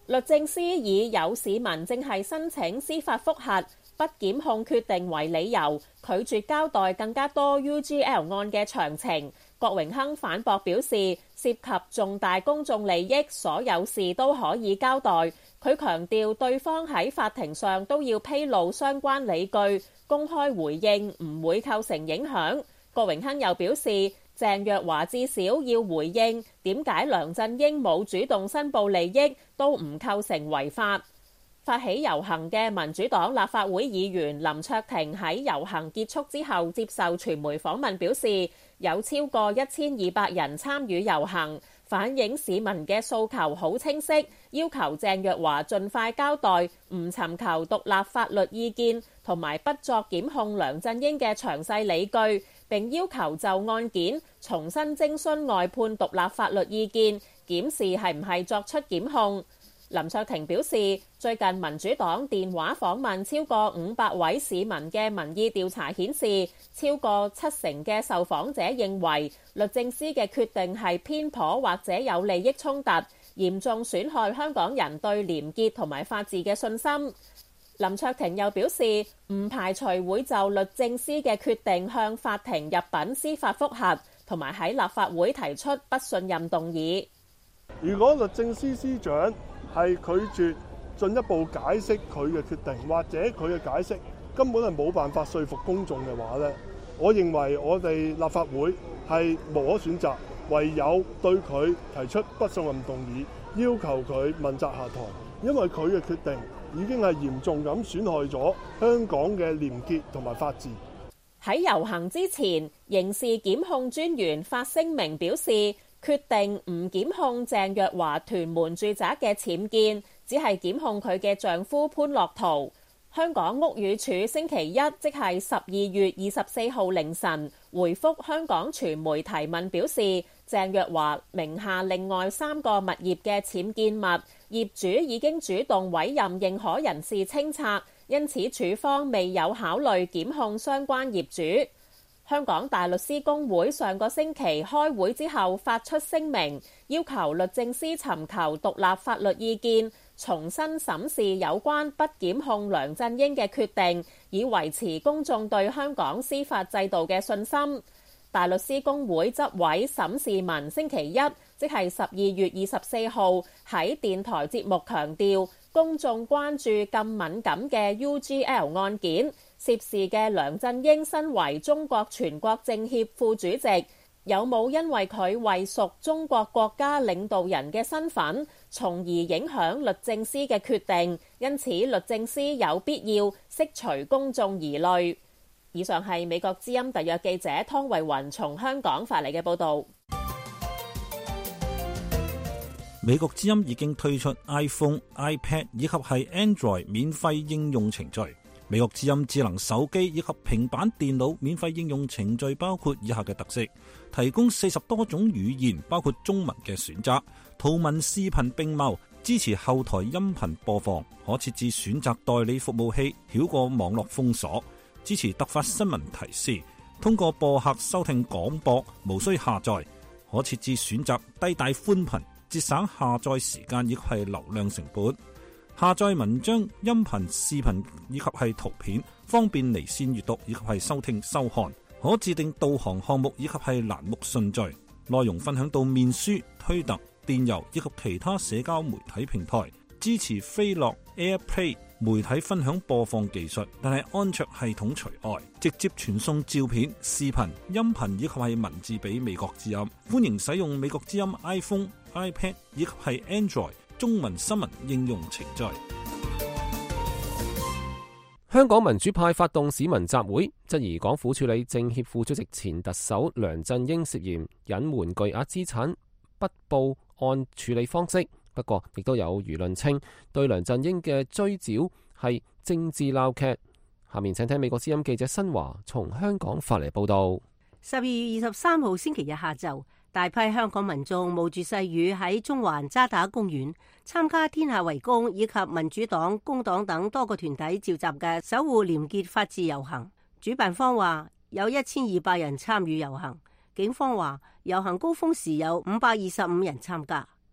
律政司以有市民正係申請司法覆核不檢控決定為理由，拒絕交代更加多 U G L 案嘅詳情。郭榮鏗反駁表示，涉及重大公眾利益，所有事都可以交代。佢強調，對方喺法庭上都要披露相關理據，公開回應唔會構成影響。郭榮鏗又表示，鄭若驊至少要回應點解梁振英冇主動申報利益，都唔構成違法。發起遊行嘅民主黨立法會議員林卓廷喺遊行結束之後接受傳媒訪問，表示有超過一千二百人參與遊行，反映市民嘅訴求好清晰，要求鄭若驊盡快交代，唔尋求獨立法律意見，同埋不作檢控梁振英嘅詳細理據，並要求就案件重新徵詢外判獨立法律意見，檢視係唔係作出檢控。林卓廷表示，最近民主黨電話訪問超過五百位市民嘅民意調查顯示，超過七成嘅受訪者認為律政司嘅決定係偏頗或者有利益衝突，嚴重損害香港人對廉潔同埋法治嘅信心。林卓廷又表示，唔排除會就律政司嘅決定向法庭入稟司法覆核，同埋喺立法會提出不信任動議。 如果律政司司長係拒絕進一步解釋佢嘅決定，或者佢嘅解釋根本係冇辦法說服公眾嘅話呢，我認為我哋立法會係無可選擇，唯有對佢提出不信任動議，要求佢問責下台，因為佢嘅決定已經係嚴重咁損害咗香港嘅廉潔同埋法治。 喺遊行之前，刑事檢控專員發聲明表示，決定唔檢控鄭若驊屯門住宅嘅僭建，只係檢控佢嘅丈夫潘樂陶。香港屋宇署星期一，即係十二月二十四號凌晨，回覆香港傳媒提問表示，鄭若驊名下另外三個物業嘅僭建物，業主已經主動委任認可人士清拆，因此署方未有考慮檢控相關業主。香港大律師公會上個星期開會之後發出聲明，要求律政司尋求獨立法律意見，重新審視有關不檢控梁振英嘅決定，以維持公眾對香港司法制度嘅信心。大律師公會執委沈士文星期一，即係十二月二十四號喺電台節目強調，公眾關注咁敏感嘅 U G L 案件，涉事嘅梁振英身為中國全國政協副主席，有冇因為佢為屬中國國家領導人嘅身份，從而影響律政司嘅決定？因此，律政司有必要釋除公眾疑慮。以上係美國之音特約記者湯慧雲從香港發嚟嘅報導。 美國之音已經推出 iPhone、iPad 以及係 Android 免費應用程序。美國之音智能手機以及平板電腦免費應用程序包括以下嘅特色：提供四十多種語言，包括中文嘅選擇，圖文視頻並茂，支持後台音頻播放，可設置選擇代理服務器，繞過網絡封鎖，支持突發新聞提示，通過播客收聽廣播，無需下載，可設置選擇低帶寬頻，節省下載時間以及係流量成本。下載文章、音頻、視頻以及係圖片，方便離線閱讀以及係收聽收看。可自定導航項目以及係欄目順序。內容分享到面書、推特、電郵以及其他社交媒體平台。支持飛樂 AirPlay 媒體分享播放技術，但係安卓系統除外。直接傳送照片、視頻、音頻以及係文字俾美國之音。歡迎使用美國之音 iPhone、iPad 以及係 Android中文新聞應用程序。 香港民主派發動市民集會，質疑港府處理政協副主席前特首梁振英涉嫌隱瞞巨額資產不報案處理方式。不過，亦都有輿論稱對梁振英嘅追剿係政治鬧劇。下面請聽美國之音記者新華從香港發嚟報道。 十二月二十三號星期日下晝，大批香港民眾冒住細雨喺中環渣打公園參加天下為公以及民主黨、工黨等多個團體召集嘅守護廉潔法治遊行。主辦方話有一千二百人參與遊行，警方話遊行高峰時有五百二十五人參加。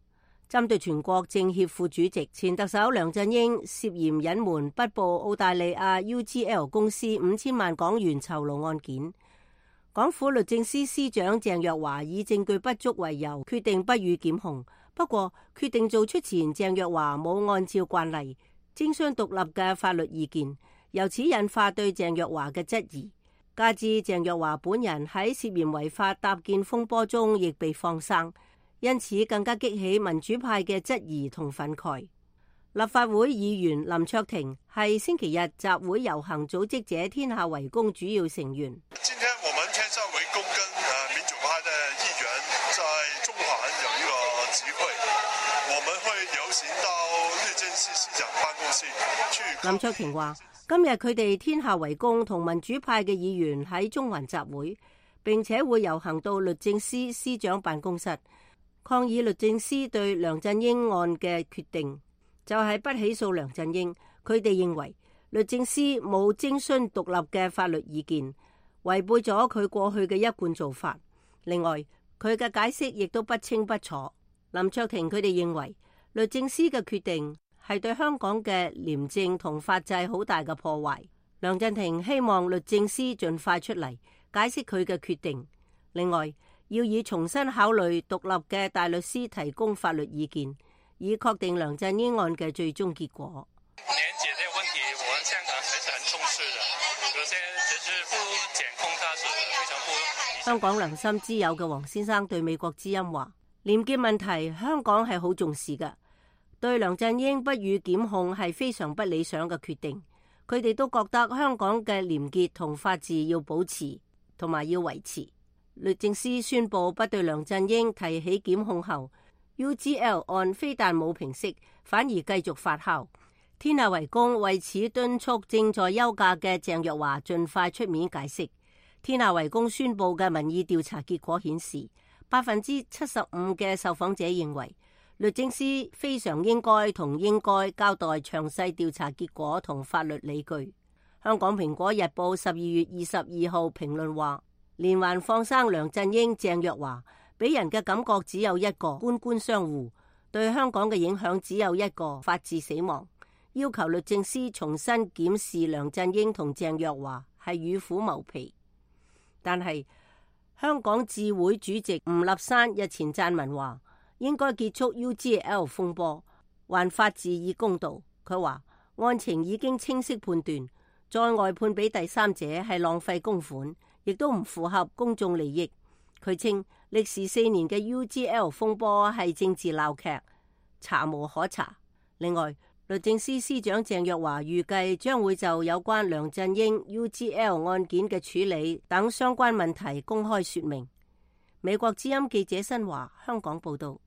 針對全國政協副主席前特首梁振英涉嫌隱瞞北部澳大利亞 U G L 公司五千萬港元酬勞案件，港府律政司司長鄭若驊以證據不足為由，決定不予檢控。不過，決定做出前，鄭若驊冇按照慣例徵詢獨立嘅法律意見，由此引發對鄭若驊嘅質疑。加之鄭若驊本人喺涉嫌違法搭建風波中亦被放生，因此更加激起民主派嘅質疑同憤慨。立法會議員林卓廷係星期日集會遊行組織者天下圍攻主要成員。 今天我們天下圍攻跟呃民主派的議員在中環有一個集會，我們會遊行到律政司司長辦公室去。 林卓廷話：今日佢哋天下圍攻同民主派嘅議員喺中環集會，並且會遊行到律政司司長辦公室，抗議律政司對梁振英案嘅決定，就係不起訴梁振英。佢哋認為律政司冇徵詢獨立嘅法律意見，違背咗佢過去嘅一貫做法。另外，佢嘅解釋亦都不清不楚。林卓廷佢哋認為律政司嘅決定係對香港嘅廉政同法制好大嘅破壞。梁振廷希望律政司盡快出嚟解釋佢嘅決定。另外，要以重新考慮獨立嘅大律師提供法律意見，以確定梁振英案嘅最終結果。 廉潔呢個問題，我們香港還是很重視的。有些只是不檢控，他是非常不。 香港良心之友嘅黃先生對美國之音話：廉潔問題香港係好重視嘅，對梁振英不予檢控係非常不理想嘅決定。佢哋都覺得香港嘅廉潔同法治要保持同埋要維持。律政司宣布不對梁振英提起檢控後， U G L 案非但冇平息，反而繼續發酵。天下圍攻為此敦促正在休假嘅鄭若驊盡快出面解釋。天下圍攻宣布嘅民意調查結果顯示，百分之七十五嘅受訪者認為律政司非常應該同應該交代詳細調查結果同法律理據。香港蘋果日報十二月二十二號評論話，連環放生梁振英、鄭若驊，俾人嘅感覺只有一個，官官相護，對香港嘅影響只有一個，法治死亡。要求律政司重新檢視梁振英同鄭若驊係與虎謀皮。但係香港智會主席吳立山日前撰文話，應該結束 U G L 風波，還法治以公道。佢話案情已經清晰判斷，再外判俾第三者係浪費公款，亦都唔符合公眾利益。佢稱歷時四年嘅 U G L 風波係政治鬧劇，查無可查。另外，律政司司長鄭若驊預計將會就有關梁振英 U G L 案件嘅處理等相關問題公開說明。美國之音記者新華香港報道。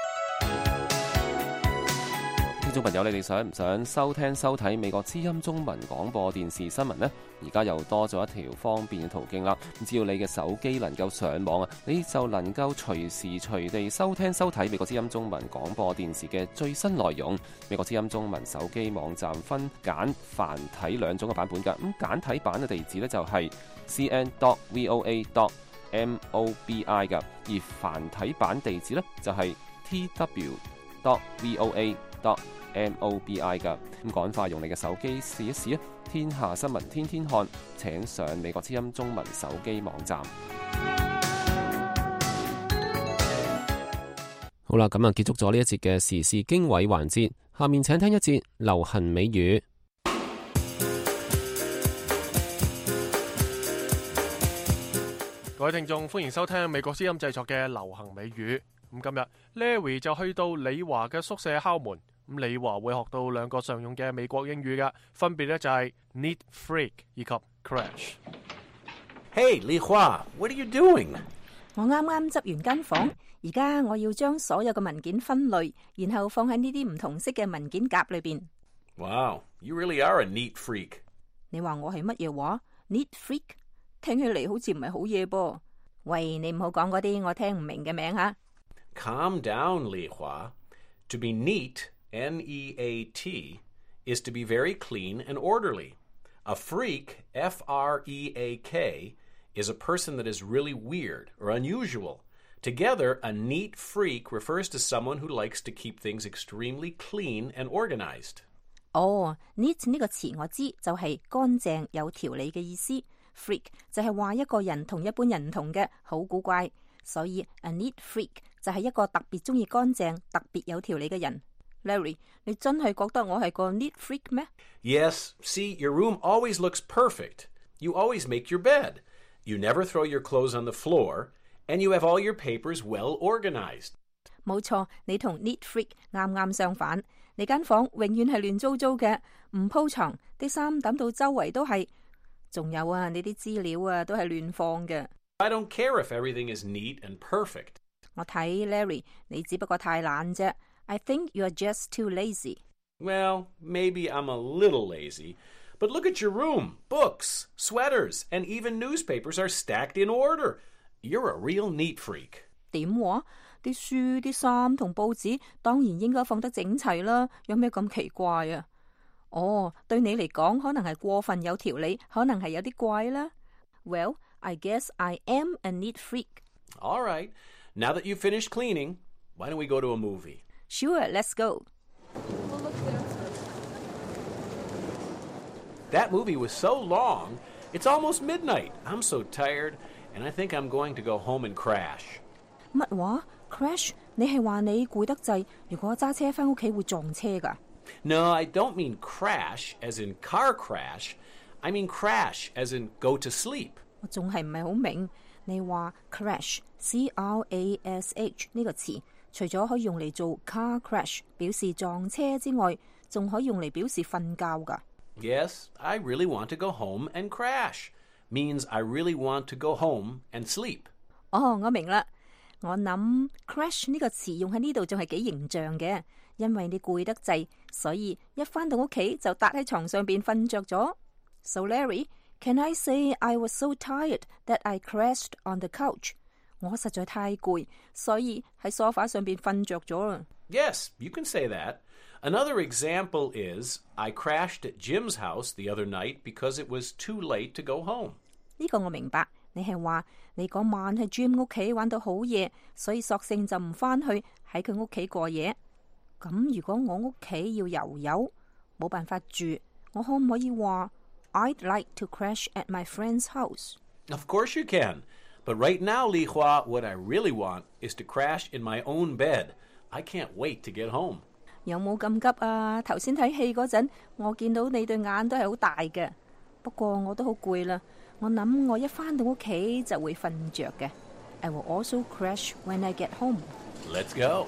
聽眾朋友，你哋想唔想收聽收睇美國之音中文廣播電視新聞呢？而家又多咗一條方便嘅途徑啦。只要你嘅手機能夠上網啊，你就能夠隨時隨地收聽收睇美國之音中文廣播電視嘅最新內容。美國之音中文手機網站分簡繁體兩種嘅版本噶。咁簡體版嘅地址呢，就係 c n dot v o a dot m o b i 噶，而繁體版地址呢，就係 t w dot v o a dot m o b i 噶。咁趕快用你嘅手機試一試啊！天下新聞天天看，請上美國之音中文手機網站。好啦，咁啊結束咗呢一節嘅時事經緯環節，下面請聽一節流行美語。 各位聽眾，歡迎收聽美國之音製作嘅流行美語。咁今日 Larry 就去到李華嘅宿舍敲門。咁李華會學到兩個常用嘅美國英語噶，分別咧就係 neat freak 以及 crash。 Hey， 李華 ，What are you doing？ 我啱啱執完間房，而家我要將所有嘅文件分類，然後放喺呢啲唔同色嘅文件夾裏邊。 Wow，you really are a neat freak。 你話我係乜嘢話 ？neat freak？ 聽起嚟好似唔係好嘢噃。喂，你唔好講嗰啲我聽唔明嘅名吓。 Calm down， 李華。To be neat。N E A T, is to be very clean and orderly. A freak, F R E A K, is a person that is really weird or unusual. Together, a neat freak refers to someone who likes to keep things extremely clean and organized. 哦 neat 呢個詞我知，就係乾淨有條理嘅意思。freak 就係話一個人同一般人唔同嘅，好古怪。所以 a neat freak 就係一個特別中意乾淨、特別有條理嘅人。Larry， 你真係覺得我係個 neat freak 咩？ Yes, see, your room always looks perfect. You always make your bed. You never throw your clothes on the floor, and you have all your papers well organized. 冇錯，你同 neat freak 啱啱相反。你間房永遠係亂糟糟嘅，唔鋪床，啲衫抌到周圍都係。仲有啊，你啲資料啊都係亂放嘅。 I don't care if everything is neat and perfect. 我睇 Larry， 你只不過太懶啫。I think you are just too lazy. Well, maybe I'm a little lazy. But look at your room. Books, sweaters, and even newspapers are stacked in order. You're a real neat freak. 點喎？啲書、啲衫同報紙當然應該放得整齊啦，有咩咁奇怪啊？哦，對你嚟講可能係過分有條理，可能係有啲怪啦。Well, I guess I am a neat freak. All right. Now that you've finished cleaning, why don't we go to a movie? Sure, let's go. That movie was so long, it's almost midnight. I'm so tired, and I think I'm going to go home and crash. 乜話 ？Crash？ 你係話你攰得滯，如果揸車返屋企會撞車㗎？ No, I don't mean crash as in car crash. I mean crash as in go to sleep. 我仲係唔係好明？你話 crash，C R A S H 呢個詞，除咗可以用嚟做 car crash 表示撞車之外，仲可以用嚟表示瞓覺㗎。 Yes, I really want to go home and crash. Means I really want to go home and sleep. 哦，我明啦。我諗 crash 呢個詞用喺呢度仲係幾形象嘅，因為你攰得滯，所以一返到屋企就笪喺床上邊瞓着咗。So Larry, can I say I was so tired that I crashed on the couch? 我實在太攰，所以喺梳化上邊瞓着咗啦。 Yes, you can say that. Another example is, I crashed at Jim's house the other night because it was too late to go home. 呢個我明白，你係話你嗰晚喺 Jim 屋企玩到好夜，所以索性就唔返去喺佢屋企過夜。咁如果我屋企要游遊，冇辦法住，我可唔可以話 I'd like to crash at my friend's house? Of course you can. But right now, Li Hua, what I really want is to crash in my own bed. I can't wait to get home. 有冇咁急啊？頭先睇戲嗰陣，我見到你對眼都係好大嘅。不過我都好攰啦，我諗我一返到屋企就會瞓着嘅。I will also crash when I get home. Let's go.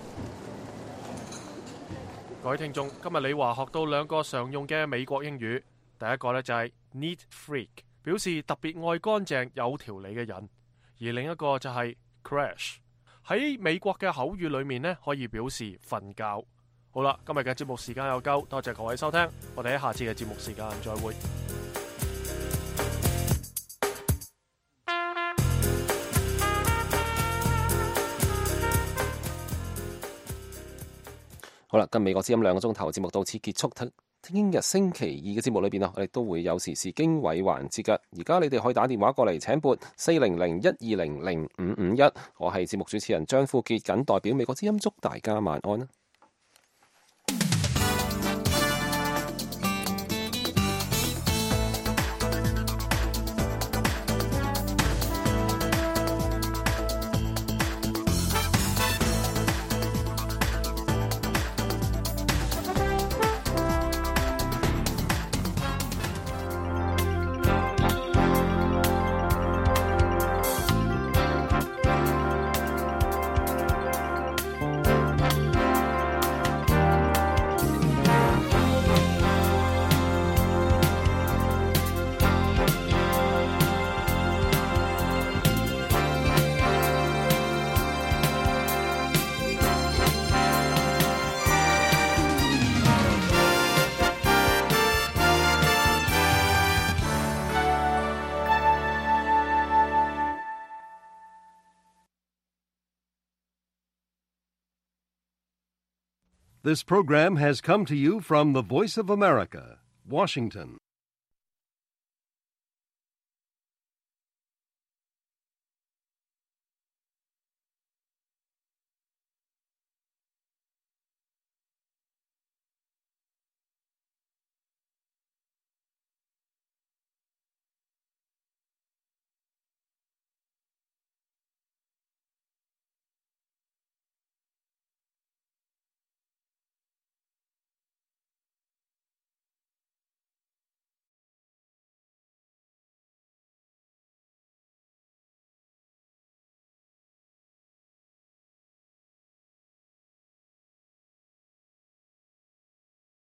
各位聽眾，今日李華學到兩個常用嘅美國英語。第一個呢就係 neat freak， 表示特別愛乾淨有條理嘅人；而另一個就係 crash， 喺美國嘅口語裏面呢可以表示瞓覺。好啦，今日嘅節目時間又夠，多謝各位收聽，我哋喺下次嘅節目時間再會。 好啦，跟美國之音兩個鐘頭節目到此結束。聽日星期二嘅節目裏邊啊，我哋都會有時事經緯環節㗎。而家你哋可以打電話過嚟請撥四零零一二零零五五一。我係節目主持人張富傑，謹代表美國之音祝大家晚安啦。 This program has come to you from the Voice of America, Washington.